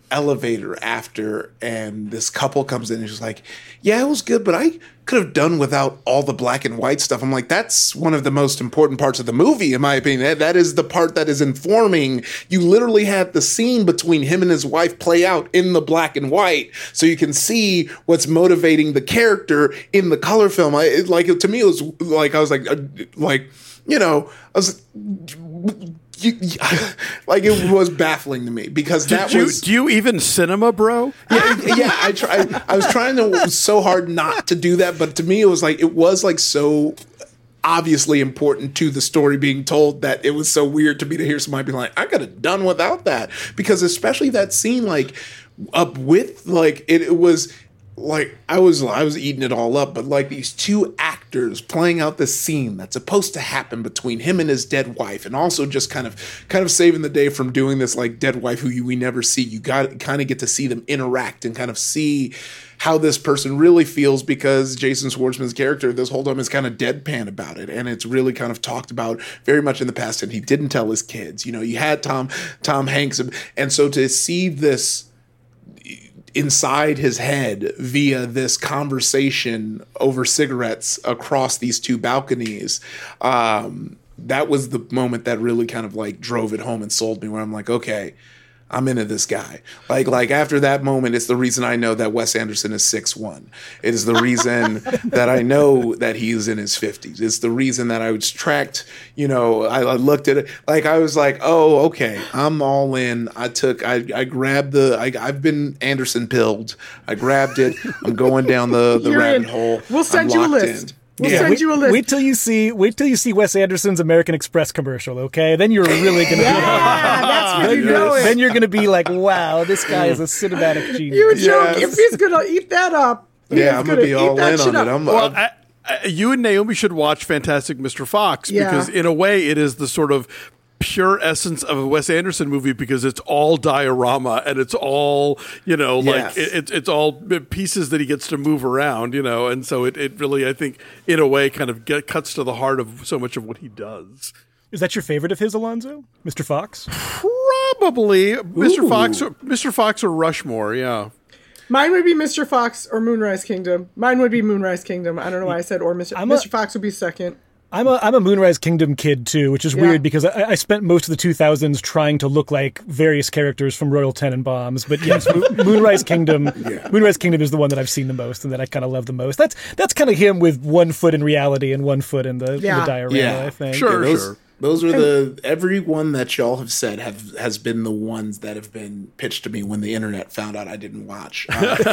S4: elevator after, and this couple comes in and she's like, yeah, it was good, but I could have done without all the black and white stuff. I'm like, that's one of the most important parts of the movie, in my opinion. That, that is the part that is informing. You literally had the scene between him and his wife play out in the black and white, so you can see what's motivating the character in the color film. I, it, like, to me, it was like, I was like, uh, like, you know, I was you, you, like, it was baffling to me because that
S5: Did you,
S4: was.
S5: Do you even cinema, bro?
S4: Yeah, yeah. I try. I was trying to so hard not to do that, but to me, it was like it was like so obviously important to the story being told that it was so weird to me to hear somebody be like, I could have done without that, because especially that scene, like up with like it, it was. Like I was, I was eating it all up, but like these two actors playing out this scene that's supposed to happen between him and his dead wife, and also just kind of, kind of saving the day from doing this like dead wife who you, we never see. You got kind of get to see them interact and kind of see how this person really feels, because Jason Schwartzman's character this whole time is kind of deadpan about it, and it's really kind of talked about very much in the past. And he didn't tell his kids. You know, you had Tom Tom Hanks, and so to see this inside his head via this conversation over cigarettes across these two balconies, um, that was the moment that really kind of like drove it home and sold me, where I'm like, okay, I'm into this guy. Like, like after that moment, it's the reason I know that Wes Anderson is six one. It is the reason that I know that he's in his fifties. It's the reason that I was tracked, you know, I, I looked at it, like I was like, oh, okay, I'm all in. I took, I, I grabbed the, I, I've been Anderson pilled. I grabbed it. I'm going down the, the rabbit in. hole.
S6: We'll send
S4: I'm
S6: you a
S4: locked
S6: list.
S4: in.
S6: We'll
S4: yeah.
S6: send
S7: wait,
S6: you a list.
S7: Wait till you see. Wait till you see Wes Anderson's American Express commercial. Okay, then you're really gonna.
S6: yeah,
S7: be,
S6: that's what
S7: then,
S6: you
S7: you're,
S6: know.
S7: then you're gonna be like, wow, this guy is a cinematic genius.
S6: You joke.
S4: Yes.
S6: If he's gonna eat that up,
S4: Yeah, I'm gonna,
S6: gonna
S4: be all in on
S6: up.
S4: it. I'm,
S5: Well,
S4: I'm
S5: I, I, you and Naomi should watch Fantastic Mister Fox,
S6: Yeah.
S5: because in a way it is the sort of pure essence of a Wes Anderson movie, because it's all diorama and it's all, you know, like
S4: Yes.
S5: it, it's it's all pieces that he gets to move around, you know, and so it, it really, I think, in a way, kind of get, cuts to the heart of so much of what he does.
S7: Is that your favorite of his, Alonzo? Mister Fox?
S5: Probably Mister
S4: Ooh.
S5: Fox, or, Mister Fox or Rushmore, yeah.
S6: Mine would be Mister Fox or Moonrise Kingdom. Mine would be Moonrise Kingdom. I don't know why I said or Mister
S7: I'm a-
S6: Mister Fox would be second.
S7: I'm a I'm a Moonrise Kingdom kid too, which is
S6: Yeah.
S7: weird because I, I spent most of the two thousands trying to look like various characters from Royal Tenenbaums. But yes, Mo- Moonrise Kingdom,
S4: Yeah.
S7: Moonrise Kingdom is the one that I've seen the most and that I kind of love the most. That's that's kind of him with one foot in reality and one foot in the, in
S6: Yeah.
S7: the diorama.
S4: Yeah.
S7: I think.
S5: Sure.
S4: Yeah, those,
S5: sure.
S4: those are the everyone that y'all have said have has been the ones that have been pitched to me when the internet found out I didn't watch.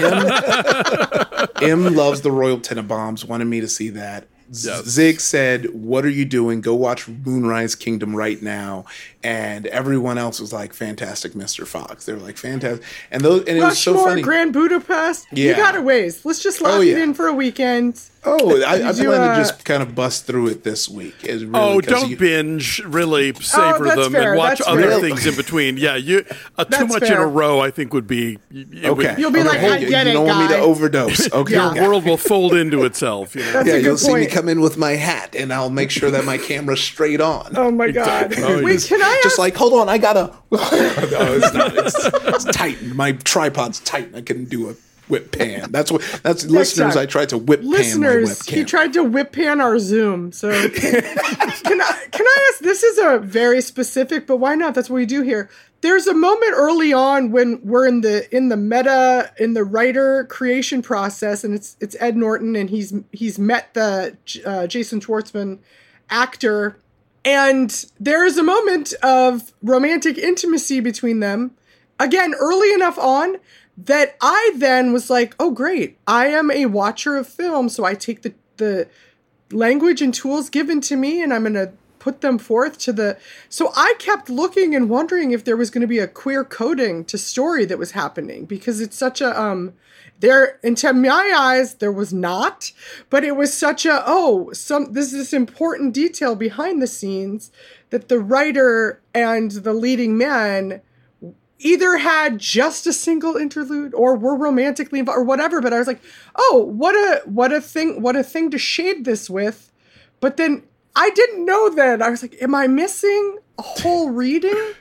S4: Uh, M, M loves the Royal Tenenbaums, wanted me to see that. Z-
S5: Yes.
S4: Zig said, "What are you doing? Go watch Moonrise Kingdom right now." And everyone else was like, "Fantastic, Mister Fox." They were like, "Fantastic," and those and it was so
S6: Rushmore,
S4: funny.
S6: Grand Budapest. You
S4: Yeah.
S6: got a ways. Let's just lock
S4: Oh,
S6: it
S4: yeah.
S6: in for a weekend.
S4: Oh, I, I
S6: Did you,
S4: plan
S6: uh,
S4: to just kind of bust through it this week. Is really
S5: Oh,
S4: 'cause
S5: don't
S4: you-
S5: binge. Really savor
S6: that's
S5: them
S6: fair,
S5: and watch
S6: that's
S5: other
S6: fair.
S5: things in between. Yeah, you uh, too
S6: That's
S5: much in
S6: fair.
S5: a row, I think, would be it
S4: Okay,
S5: would-
S6: You'll be
S4: okay.
S6: like, I
S4: you,
S6: get
S4: you
S6: it,
S4: don't want me
S6: guy.
S4: to overdose. Okay,
S6: Yeah.
S5: your world will fold into itself. You know?
S6: That's
S4: yeah,
S6: a good
S4: you'll see me
S6: point.
S4: come in with my hat, and I'll make sure that my camera's straight on.
S6: Oh my god!
S5: Oh,
S6: Wait, can I
S4: Just
S6: ask?
S4: like, hold on, I gotta. no, it's not. It's, it's tight. My tripod's tight. I can do a whip pan. That's what. That's listeners.
S6: time.
S4: I tried to whip pan my
S6: Listeners,
S4: webcam.
S6: he tried to whip pan our Zoom. So can I can I ask? This is a very specific, but why not? That's what we do here. There's a moment early on when we're in the in the meta in the writer creation process, and it's it's Ed Norton, and he's he's met the uh, Jason Schwartzman actor, and there is a moment of romantic intimacy between them. Again, early enough on that I then was like, oh, great. I am a watcher of film, so I take the, the language and tools given to me, and I'm going to put them forth to the... So I kept looking and wondering if there was going to be a queer coding to story that was happening, because it's such a... um. There, into my eyes, there was not, but it was such a, oh, some this is this important detail behind the scenes that the writer and the leading man either had just a single interlude or were romantically involved or whatever. But I was like, oh, what a what a thing, what a thing to shade this with. But then I didn't know that. I was like, am I missing a whole reading?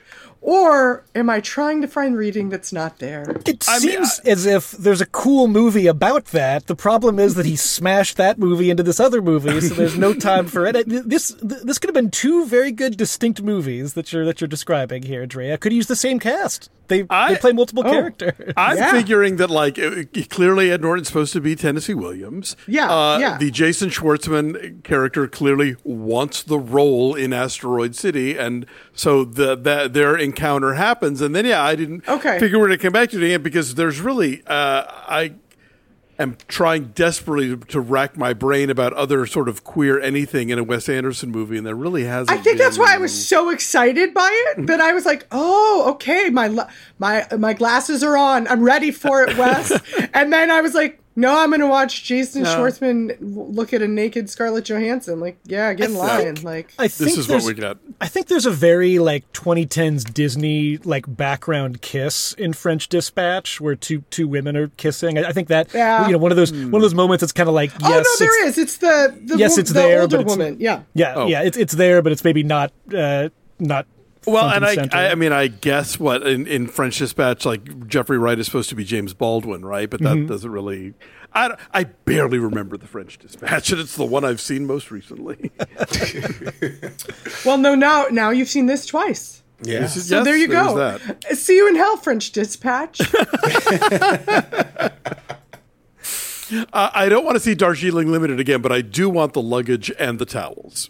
S6: Or am I trying to find reading that's not there?
S7: It
S5: I mean,
S7: seems as if there's a cool movie about that. The problem is that he smashed that movie into this other movie, so there's no time for it. This this could have been two very good, distinct movies that you're that you're describing here, Drea. Could use the same cast. They
S5: I,
S7: they play multiple
S6: oh,
S7: characters.
S5: I'm
S6: yeah.
S5: figuring that, like, it, clearly Ed Norton's supposed to be Tennessee Williams.
S6: Yeah,
S5: uh,
S6: yeah.
S5: The Jason Schwartzman character clearly wants the role in Asteroid City, and so the, the their encounter happens. And then, yeah, I didn't
S6: okay.
S5: figure where to come back to it again because there's really, uh, I am trying desperately to, to rack my brain about other sort of queer anything in a Wes Anderson movie, and there really hasn't.
S6: I think
S5: been.
S6: that's why I was so excited by it that I was like, "Oh, okay, my my my glasses are on. I'm ready for it, Wes." And then I was like, "No, I'm going to watch Jason
S5: No.
S6: Schwartzman look at a naked Scarlett Johansson. Like, yeah, get in line. Like,
S7: I think
S5: This is
S7: there's-
S5: what we got.
S7: I think there's a very like twenty tens Disney like background kiss in French Dispatch where two two women are kissing. I, I think that
S6: Yeah.
S7: you know one of those one of those moments. It's kind of like yes,
S6: oh no,
S7: it's,
S6: there is. It's the the,
S7: yes,
S6: wo-
S7: it's
S6: the
S7: there,
S6: older
S7: but it's,
S6: woman. Yeah,
S7: yeah,
S5: Oh.
S7: yeah. It's it's there, but it's maybe not uh, not.
S5: Well,
S7: front
S5: and I,
S7: center.
S5: I, I mean, I guess what in, in French Dispatch, like Jeffrey Wright is supposed to be James Baldwin, right? But that
S7: Mhm.
S5: doesn't really. I, don't- I barely remember the French Dispatch, and it's the one I've seen most recently.
S6: Well, no, now now you've seen this twice.
S4: Yeah.
S5: This is-
S6: So
S5: yes,
S6: there you
S5: there's
S6: go.
S5: that.
S6: See you in hell, French Dispatch.
S5: Uh, I don't want to see Darjeeling Limited again, but I do want the luggage and the towels.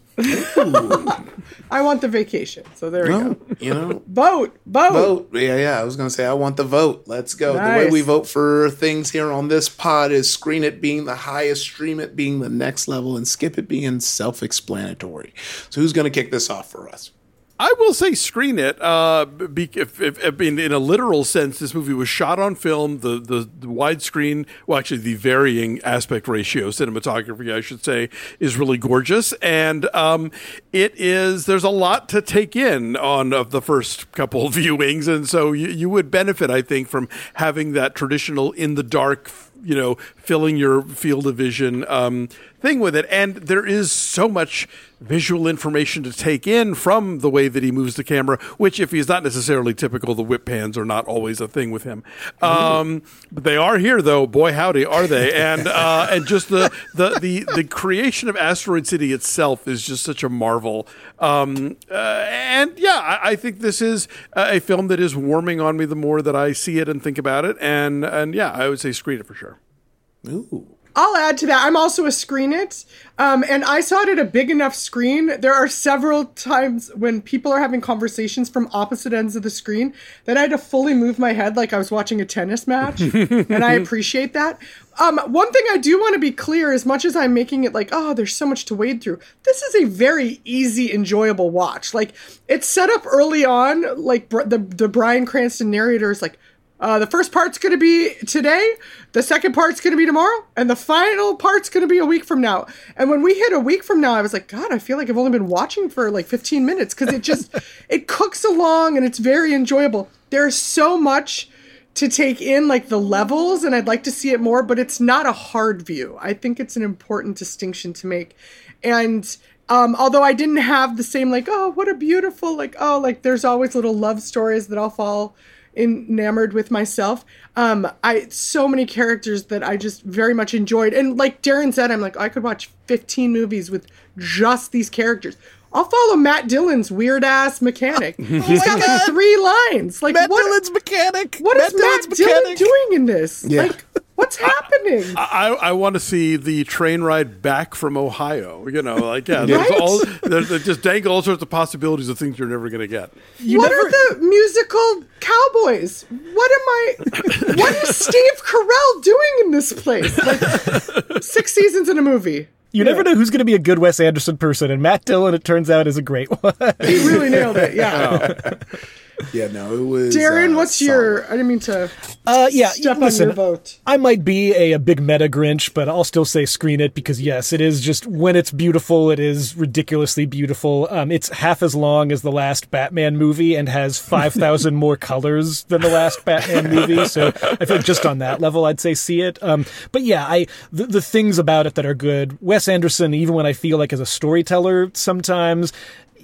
S6: I want the vacation. So there we
S4: No,
S6: go.
S4: you know,
S6: Vote, vote.
S4: vote. Yeah, yeah. I was going to say I want the vote. Let's go. The way
S6: Nice.
S4: we vote for things here on this pod is Screen It being the highest, Stream It being the next level, and Skip It being self-explanatory. So who's going to kick this off for us?
S5: I will say Screen It. Uh, be, if, if, if in, in a literal sense, this movie was shot on film. The, the the widescreen, well, actually, the varying aspect ratio, cinematography, I should say, is really gorgeous. And um, it is. There's a lot to take in on of the first couple of viewings, and so you, you would benefit, I think, from having that traditional in the dark, you know, filling your field of vision um, thing with it. And there is so much visual information to take in from the way that he moves the camera, which if he's not necessarily typical, the whip pans are not always a thing with him. Um, but they are here though. Boy, howdy, are they. And, uh, and just the, the, the, the creation of Asteroid City itself is just such a marvel. Um, uh, and yeah, I, I think this is a film that is warming on me the more that I see it and think about it. And, and yeah, I would say Screen It for sure.
S4: Ooh.
S6: I'll add to that. I'm also a Screen It, um, and I saw it at a big enough screen. There are several times when people are having conversations from opposite ends of the screen that I had to fully move my head like I was watching a tennis match, and I appreciate that. Um, one thing I do want to be clear, as much as I'm making it like, oh, there's so much to wade through, this is a very easy, enjoyable watch. Like, it's set up early on, like br- the, the Bryan Cranston narrator is like, Uh, the first part's going to be today, the second part's going to be tomorrow, and the final part's going to be a week from now. And when we hit a week from now, I was like, God, I feel like I've only been watching for like fifteen minutes because it just, it cooks along and it's very enjoyable. There's so much to take in, like the levels, and I'd like to see it more, but it's not a hard view. I think it's an important distinction to make. And um, although I didn't have the same, like, oh, what a beautiful, like, oh, like there's always little love stories that I'll fall enamored with myself. Um, I so many characters that I just very much enjoyed. And like Darren said, I'm like, I could watch fifteen movies with just these characters. I'll follow Matt Dillon's weird ass mechanic. He's got like three lines. Like
S7: Matt
S6: what,
S7: Dillon's mechanic.
S6: What
S7: Matt
S6: is
S7: Dillon's
S6: Matt Dillon
S7: mechanic.
S6: doing in this?
S4: Yeah.
S6: Like, what's happening?
S5: I, I want to see the train ride back from Ohio. You know, like yeah, there's
S6: Right?
S5: all there's, there's just dangle all sorts of possibilities of things you're never going to get.
S7: You
S6: what
S7: never-
S6: are the musical cowboys? What am I? What is Steve Carell doing in this place? Like six seasons in a movie.
S7: You never know who's going to be a good Wes Anderson person, and Matt Dillon, it turns out, is a great one.
S6: He really nailed it. Yeah.
S4: Yeah, no, it was.
S6: Darren,
S4: uh,
S6: what's
S4: solid.
S6: your? I didn't mean to
S7: Uh, yeah,
S6: step
S7: listen,
S6: on your vote.
S7: I might be a, a big meta Grinch, but I'll still say Screen It because, yes, it is just, when it's beautiful, it is ridiculously beautiful. Um, it's half as long as the last Batman movie and has five thousand more colors than the last Batman movie. So I feel like just on that level, I'd say see it. Um, but yeah, I the, the things about it that are good, Wes Anderson, even when I feel like as a storyteller sometimes,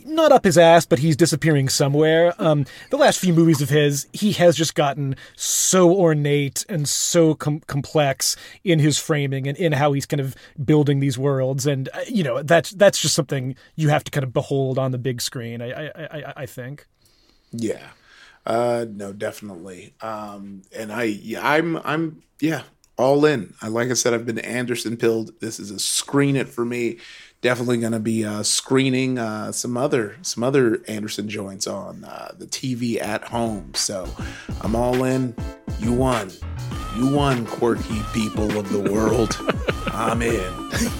S7: not up his ass, but he's disappearing somewhere. Um, the last few movies of his, he has just gotten so ornate and so com- complex in his framing and in how he's kind of building these worlds. And, uh, you know, that's that's just something you have to kind of behold on the big screen, I, I, I, I think.
S4: Yeah. Uh, no, definitely. Um, and I, yeah, I'm, I'm, yeah, all in. I, like I said, I've been Anderson pilled. This is a screen it for me. Definitely going to be uh, screening uh, some other some other Anderson joints on uh, the T V at home. So I'm all in. You won. You won, quirky people of the world. I'm in.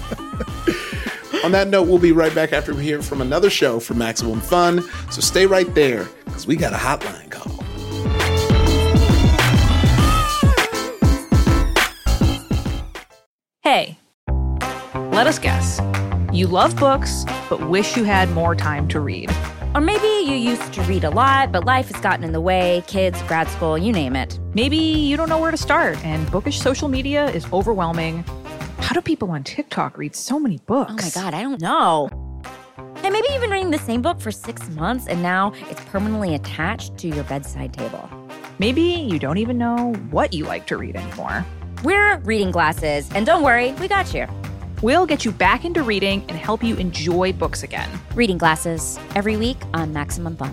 S4: On that note, we'll be right back after we hear from another show for Maximum Fun. So stay right there because we got a hotline call.
S9: Hey, let us guess. You love books, but wish you had more time to read.
S3: Or maybe you used to read a lot, but life has gotten in the way, kids, grad school, you name it.
S9: Maybe you don't know where to start, and bookish social media is overwhelming. How do people on TikTok read so many books?
S3: Oh my God, I don't know. And maybe you've been reading the same book for six months, and now it's permanently attached to your bedside table.
S9: Maybe you don't even know what you like to read anymore.
S3: We're Reading Glasses, and don't worry, we got you.
S9: We'll get you back into reading and help you enjoy books again.
S3: Reading Glasses, every week on Maximum Fun.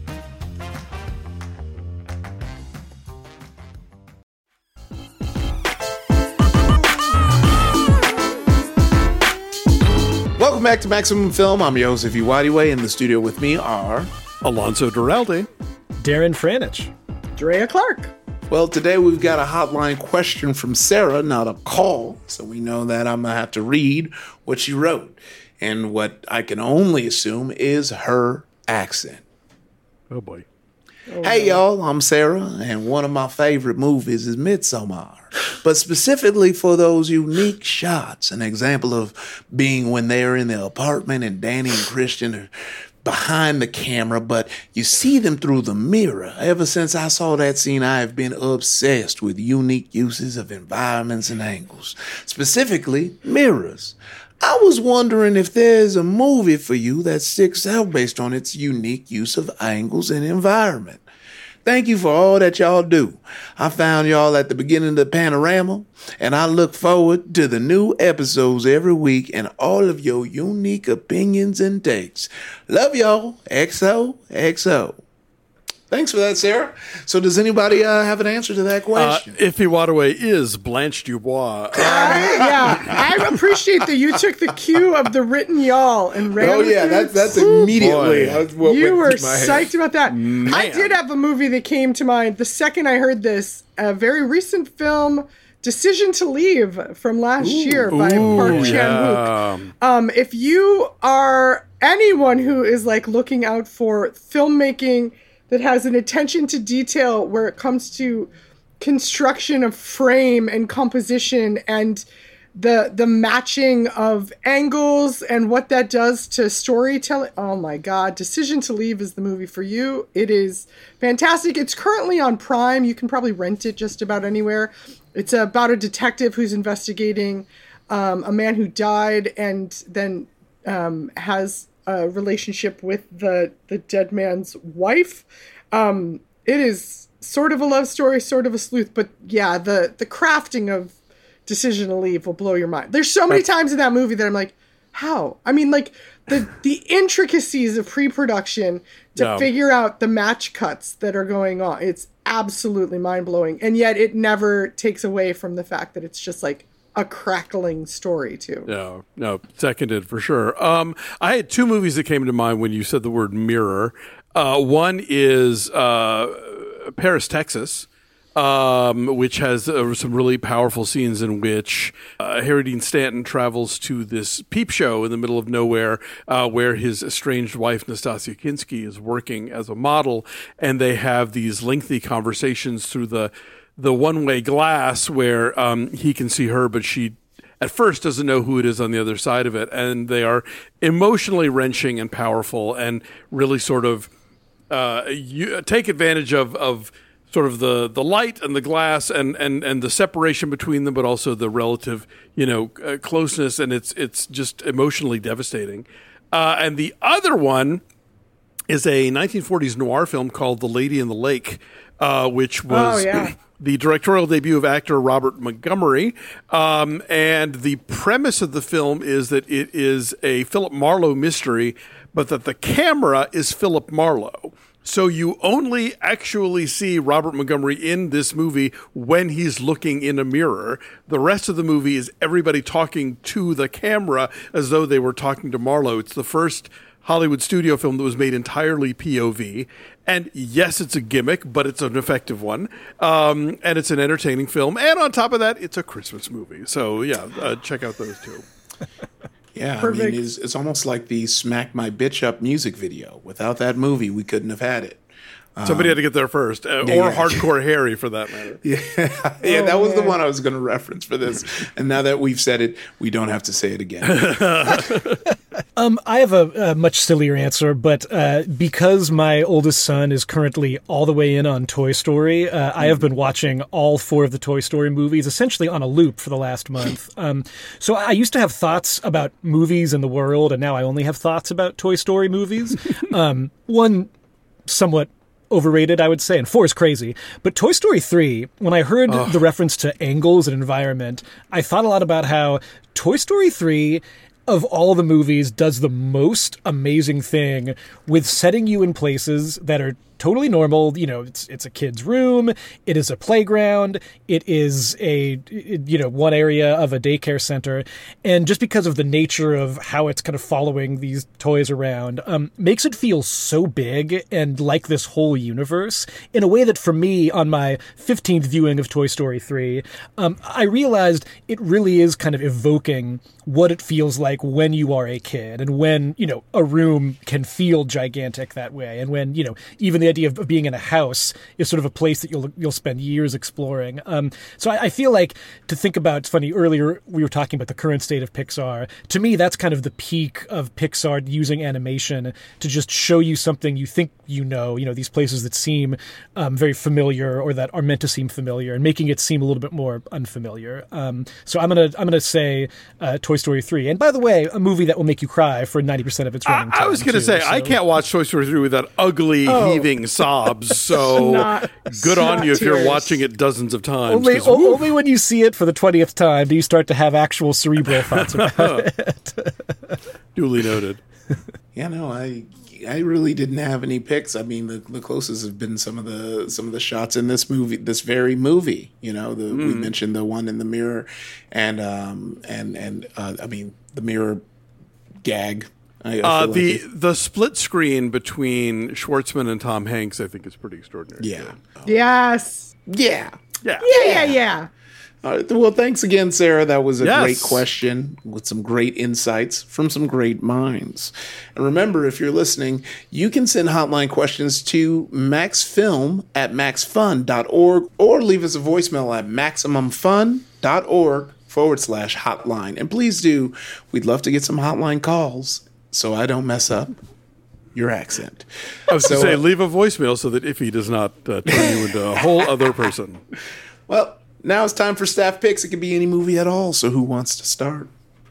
S4: Welcome back to Maximum Film. I'm Joseph Iwadiwe. In the studio with me are
S5: Alonso Duralde,
S7: Darren Franich,
S6: Drea Clark.
S4: Well, today we've got a hotline question from Sarah, not a call. So we know that I'm going to have to read what she wrote. And what I can only assume is her accent.
S5: Oh, boy.
S4: Oh, hey, y'all, I'm Sarah, and one of my favorite movies is Midsommar. But specifically for those unique shots, an example of being when they're in the apartment and Danny and Christian are behind the camera, but you see them through the mirror. Ever since I saw that scene, I have been obsessed with unique uses of environments and angles, specifically mirrors. I was wondering if there's a movie for you that sticks out based on its unique use of angles and environment. Thank you for all that y'all do. I found y'all at the beginning of the panorama, and I look forward to the new episodes every week and all of your unique opinions and takes. Love y'all. X O X O. Thanks for that, Sarah. So does anybody uh, have an answer to that question?
S5: Uh, Iffy Wadaway is Blanche Dubois.
S6: I, yeah, I appreciate that you took the cue of the written y'all and ran
S4: Oh,
S6: with
S4: yeah,
S6: it.
S4: that, that's immediately
S5: Boy.
S4: what
S6: You
S4: went
S6: were
S4: through my head.
S6: psyched about that.
S5: Man.
S6: I did have a movie that came to mind the second I heard this. A very recent film, Decision to Leave, from last year by
S5: Ooh,
S6: Park Chan-wook. Um, if you are anyone who is like looking out for filmmaking that has an attention to detail where it comes to construction of frame and composition and the the matching of angles and what that does to storytelling. Oh my God, Decision to Leave is the movie for you. It is fantastic. It's currently on Prime. You can probably rent it just about anywhere. It's about a detective who's investigating um, a man who died and then um, has a relationship with the the dead man's wife. Um, it is sort of a love story, sort of a sleuth, but yeah, the the crafting of Decision to Leave will blow your mind. There's so many times in that movie that I'm like, how? I mean, like the the intricacies of pre-production to
S5: Yeah.
S6: figure out the match cuts that are going on. It's absolutely mind-blowing, and yet it never takes away from the fact that it's just like a crackling story too.
S5: No, no, seconded for sure. Um, I had two movies that came to mind when you said the word mirror. Uh, one is uh, Paris, Texas, um, which has uh, some really powerful scenes in which uh, Harry Dean Stanton travels to this peep show in the middle of nowhere uh, where his estranged wife, Nastasia Kinski, is working as a model, and they have these lengthy conversations through the the one-way glass where um, he can see her, but she at first doesn't know who it is on the other side of it. And they are emotionally wrenching and powerful and really sort of uh, you, take advantage of, of sort of the, the light and the glass and, and, and the separation between them, but also the relative, you know, uh, closeness. And it's, it's just emotionally devastating. Uh, and the other one is a nineteen forties noir film called The Lady in the Lake, uh, which was
S6: Oh, yeah.
S5: the directorial debut of actor Robert Montgomery. Um, and the premise of the film is that it is a Philip Marlowe mystery, but that the camera is Philip Marlowe. So you only actually see Robert Montgomery in this movie when he's looking in a mirror. The rest of the movie is everybody talking to the camera as though they were talking to Marlowe. It's the first Hollywood studio film that was made entirely P O V. And yes, it's a gimmick, but it's an effective one. Um, and it's an entertaining film. And on top of that, it's a Christmas movie. So yeah, uh, check out those two.
S4: Yeah,
S6: Perfect.
S4: I mean, it's, it's almost like the Smack My Bitch Up music video. Without that movie, we couldn't have had it.
S5: Somebody had to get there first, uh,
S4: yeah,
S5: or
S4: yeah.
S5: Hardcore Harry for that matter.
S4: Yeah, yeah, that was the one I was going to reference for this. And now that we've said it, we don't have to say it again.
S7: Um, I have a, a much sillier answer, but uh, because my oldest son is currently all the way in on Toy Story, uh, I have been watching all four of the Toy Story movies essentially on a loop for the last month. Um, so I used to have thoughts about movies and the world, and now I only have thoughts about Toy Story movies. Um, one somewhat overrated, I would say, and four is crazy. But Toy Story three, when I heard
S5: Ugh.
S7: the reference to angles and environment, I thought a lot about how Toy Story three, of all the movies, does the most amazing thing with setting you in places that are totally normal. You know, it's it's a kid's room, it is a playground, it is a, you know, one area of a daycare center. And just because of the nature of how it's kind of following these toys around, um, makes it feel so big and like this whole universe in a way that for me, on my fifteenth viewing of Toy Story three, um, I realized it really is kind of evoking what it feels like when you are a kid and when, you know, a room can feel gigantic that way. And when, you know, even the idea of being in a house is sort of a place that you'll you'll spend years exploring. Um, so I, I feel like to think about, it's funny, earlier we were talking about the current state of Pixar. To me, that's kind of the peak of Pixar using animation to just show you something you think you know, you know, these places that seem um, very familiar or that are meant to seem familiar, and making it seem a little bit more unfamiliar. Um, so I'm gonna I'm gonna say uh, Toy Story three. And by the way, a movie that will make you cry for ninety percent of its running time.
S5: I, I was going to say,
S7: so.
S5: I can't watch Toy Story three without ugly,
S6: Oh.
S5: heaving sobs. So
S6: Snot-
S5: good on
S6: snot
S5: you if you're
S6: tears.
S5: watching it dozens of times.
S7: Only,
S5: 'cause,
S7: o-
S5: woo,
S7: only when you see it for the twentieth time do you start to have actual cerebral thoughts about it.
S5: duly noted.
S4: Yeah, no, I I really didn't have any picks. I mean, the, the closest have been some of the some of the shots in this movie, this very movie. You know, the, we mentioned the one in the mirror, and um and and uh, I mean the mirror gag. I, I
S5: Uh,
S4: feel
S5: the
S4: like it-
S5: the split screen between Schwartzman and Tom Hanks, I think, is pretty extraordinary.
S4: yeah,
S6: Yes.
S4: yeah.
S5: Yeah.
S6: Yeah, yeah, yeah.
S4: All right, well, thanks again, Sarah. That was a
S5: Yes.
S4: great question with some great insights from some great minds. And remember, if you're listening, you can send hotline questions to maxfilm at maxfun dot org or leave us a voicemail at maximumfun.org forward slash hotline. And please do, we'd love to get some hotline calls so I don't mess up your accent.
S5: I was going
S4: So,
S5: to say,
S4: uh,
S5: leave a voicemail so that Iffy does not uh, turn you into a whole other person.
S4: Well, now it's time for staff picks. It could be any movie at all. So who wants to start?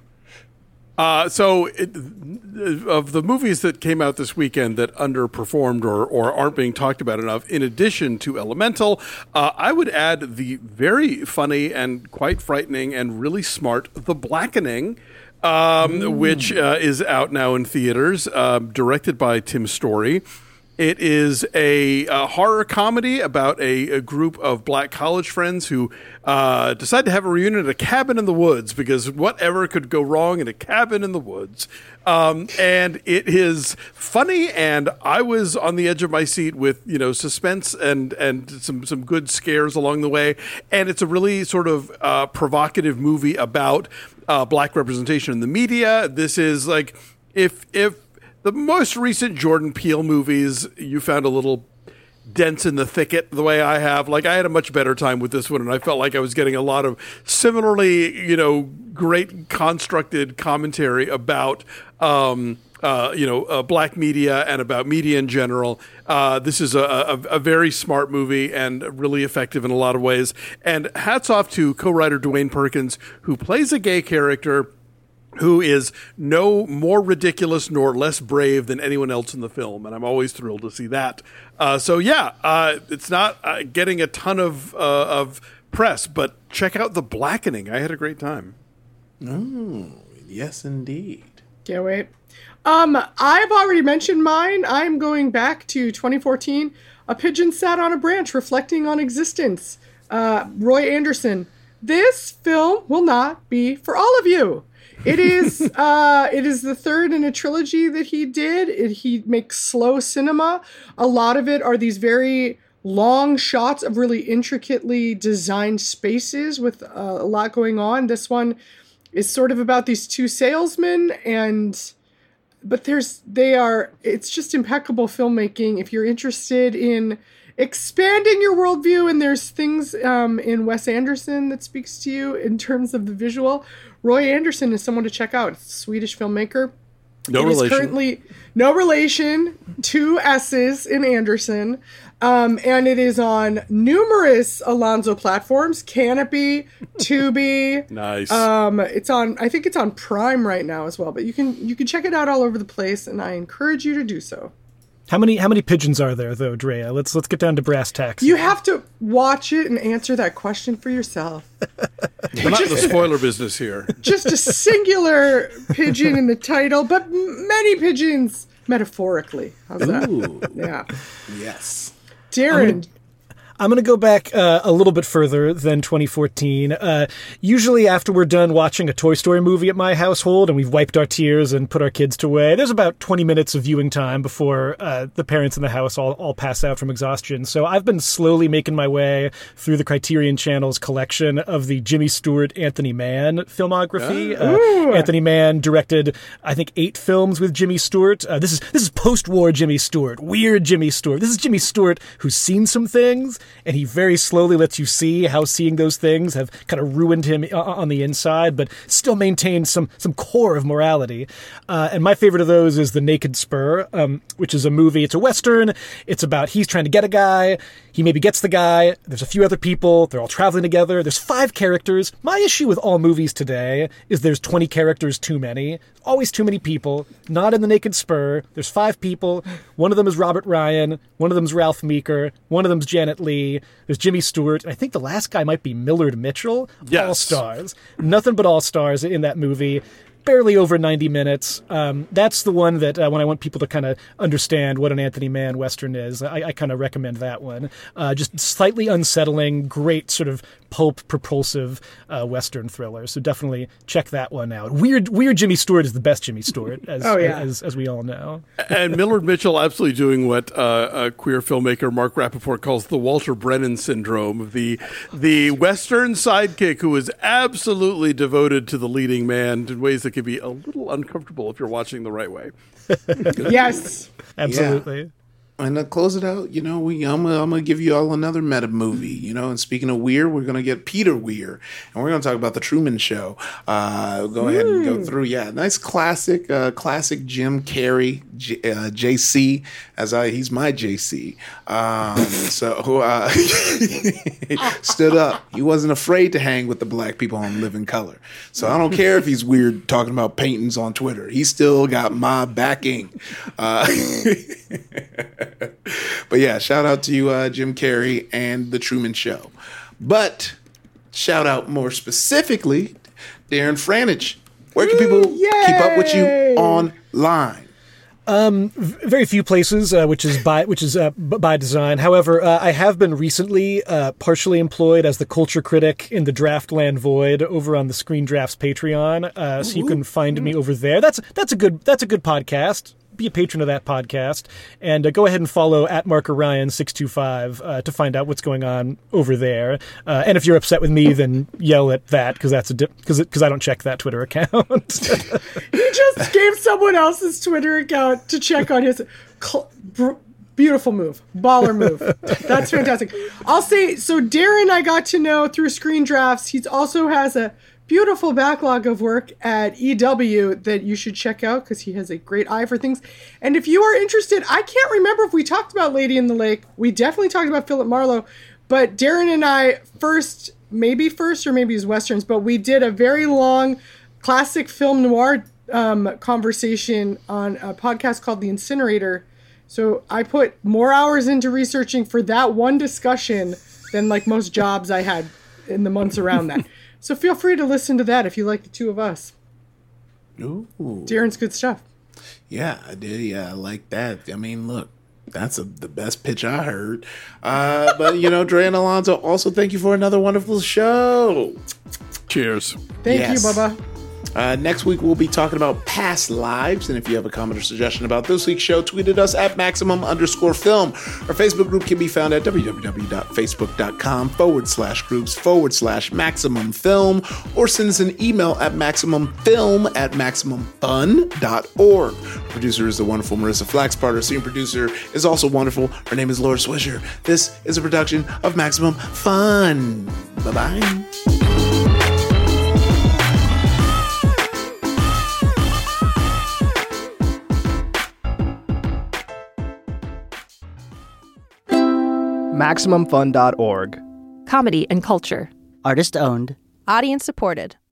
S5: Uh, so, it, of the movies that came out this weekend that underperformed or, or aren't being talked about enough, in addition to Elemental, uh, I would add the very funny and quite frightening and really smart The Blackening, um, which uh, is out now in theaters, uh, directed by Tim Story. It is a, a horror comedy about a, a group of black college friends who uh, decide to have a reunion at a cabin in the woods because whatever could go wrong in a cabin in the woods. Um, and it is funny, and I was on the edge of my seat with, you know, suspense and and some some good scares along the way. And it's a really sort of uh, provocative movie about uh, black representation in the media. This is like if if. The most recent Jordan Peele movies, you found a little dense in the thicket the way I have. Like, I had a much better time with this one, and I felt like I was getting a lot of similarly, you know, great constructed commentary about, um, uh, you know, uh, black media and about media in general. Uh, this is a, a, a very smart movie and really effective in a lot of ways. And hats off to co-writer Dwayne Perkins, who plays a gay character who is no more ridiculous nor less brave than anyone else in the film, and I'm always thrilled to see that. Uh, so yeah, uh, it's not uh, getting a ton of uh, of press, but check out The Blackening. I had a great time.
S4: Oh, yes, indeed.
S6: Can't wait. Um, I've already mentioned mine. I'm going back to twenty fourteen. A Pigeon Sat on a Branch, Reflecting on Existence. Uh, Roy Anderson. This film will not be for all of you. It is uh, it is the third in a trilogy that he did. It, he makes slow cinema. A lot of it are these very long shots of really intricately designed spaces with uh, a lot going on. This one is sort of about these two salesmen, and but there's they are it's just impeccable filmmaking. If you're interested in expanding your worldview, and there's things um, in Wes Anderson that speaks to you in terms of the visual. Roy Anderson is someone to check out. It's a Swedish filmmaker.
S5: No
S6: it
S5: relation.
S6: Is currently no relation. Two S's in Anderson, um, and it is on numerous Alonzo platforms: Canopy, Tubi.
S5: Nice.
S6: Um, it's on. I think it's on Prime right now as well. But you can you can check it out all over the place, and I encourage you to do so.
S7: How many how many pigeons are there though, Drea? Let's let's get down to brass tacks.
S6: You have to watch it and answer that question for yourself.
S5: We're not in the spoiler business here.
S6: Just a singular pigeon in the title, but many pigeons metaphorically. How's that?
S4: Ooh.
S6: Yeah.
S4: Yes.
S6: Darren.
S7: I'm going to go back uh, a little bit further than twenty fourteen. Uh, usually after we're done watching a Toy Story movie at my household and we've wiped our tears and put our kids to bed, there's about twenty minutes of viewing time before uh, the parents in the house all, all pass out from exhaustion. So I've been slowly making my way through the Criterion Channel's collection of the Jimmy Stewart, Anthony Mann filmography.
S6: Oh.
S7: Uh, Anthony Mann directed, I think, eight films with Jimmy Stewart. Uh, this is this is post-war Jimmy Stewart, weird Jimmy Stewart. This is Jimmy Stewart who's seen some things, and he very slowly lets you see how seeing those things have kind of ruined him on the inside, but still maintains some some core of morality. Uh, and my favorite of those is The Naked Spur, um, which is a movie. It's a Western. It's about he's trying to get a guy. He maybe gets the guy. There's a few other people. They're all traveling together. There's five characters. My issue with all movies today is there's twenty characters too many. Always too many people. Not in The Naked Spur. There's five people. One of them is Robert Ryan. One of them is Ralph Meeker. One of them is Janet Leigh. There's Jimmy Stewart. I think the last guy might be Millard Mitchell.
S5: Yes.
S7: All stars. Nothing but all stars in that movie. Barely over ninety minutes. Um, that's the one that uh, when I want people to kind of understand what an Anthony Mann Western is, I, I kind of recommend that one. Uh, just slightly unsettling, great sort of pulp propulsive uh, Western thriller. So definitely check that one out. Weird, weird Jimmy Stewart is the best Jimmy Stewart, as
S6: oh, yeah.
S7: as, as we all know.
S5: And Millard Mitchell absolutely doing what uh, a queer filmmaker Mark Rappaport calls the Walter Brennan syndrome, the the Western sidekick who is absolutely devoted to the leading man in ways that can be a little uncomfortable if you're watching the right way.
S6: Yes.
S7: Absolutely.
S4: Yeah. And to close it out, you know, we I'm gonna, I'm gonna give you all another meta movie, you know. And speaking of Weir, we're gonna get Peter Weir, and we're gonna talk about the Truman Show. Uh, go ahead and go through, yeah, nice classic, uh, classic Jim Carrey, J, uh, J C, as I he's my J C. Um, so uh, stood up. He wasn't afraid to hang with the black people on Living Color. So I don't care if he's weird talking about paintings on Twitter. He still got my backing. Uh, But yeah, shout out to you, uh, Jim Carrey and The Truman Show. But shout out more specifically, Darren Franich. Where can people
S6: Yay!
S4: keep up with you online?
S7: Um, very few places, uh, which is by which is uh, b- by design. However, uh, I have been recently uh, partially employed as the culture critic in the Draftland Void over on the Screen Drafts Patreon. Uh, so you can find me over there. That's that's a good that's a good podcast. Be a patron of that podcast, and uh, go ahead and follow at Mark Orion six two five uh, to find out what's going on over there. Uh, and if you're upset with me, then yell at that because that's a because di- because I don't check that Twitter account.
S6: He just gave someone else's Twitter account to check on his. Cl- br- Beautiful move. Baller move. That's fantastic. I'll say, so Darren I got to know through Screen Drafts. He also has a beautiful backlog of work at E W that you should check out because he has a great eye for things. And if you are interested, I can't remember if we talked about Lady in the Lake. We definitely talked about Philip Marlowe. But Darren and I first, maybe first or maybe it was Westerns, but we did a very long classic film noir um, conversation on a podcast called The Incinerator. So I put more hours into researching for that one discussion than like most jobs I had in the months around that. So feel free to listen to that if you like the two of us.
S4: Ooh.
S6: Darren's good stuff.
S4: Yeah, I did. Yeah, I like that. I mean, look, that's a, the best pitch I heard. Uh, but, you know, Dre and Alonzo, also thank you for another wonderful show.
S5: Cheers.
S6: Thank
S4: Yes.
S6: you, Bubba.
S4: Uh, next week, we'll be talking about past lives. And if you have a comment or suggestion about this week's show, tweet at us at Maximum underscore film. Our Facebook group can be found at www.facebook.com forward slash groups forward slash Maximum Film, or send us an email at maximumfilm at maximumfun.org. Producer is the wonderful Marissa Flaxpart. Our senior producer is also wonderful. Her name is Laura Swisher. This is a production of Maximum Fun. Bye-bye.
S12: Maximum Fun dot org.
S13: Comedy and culture.
S14: Artist owned.
S13: Audience supported.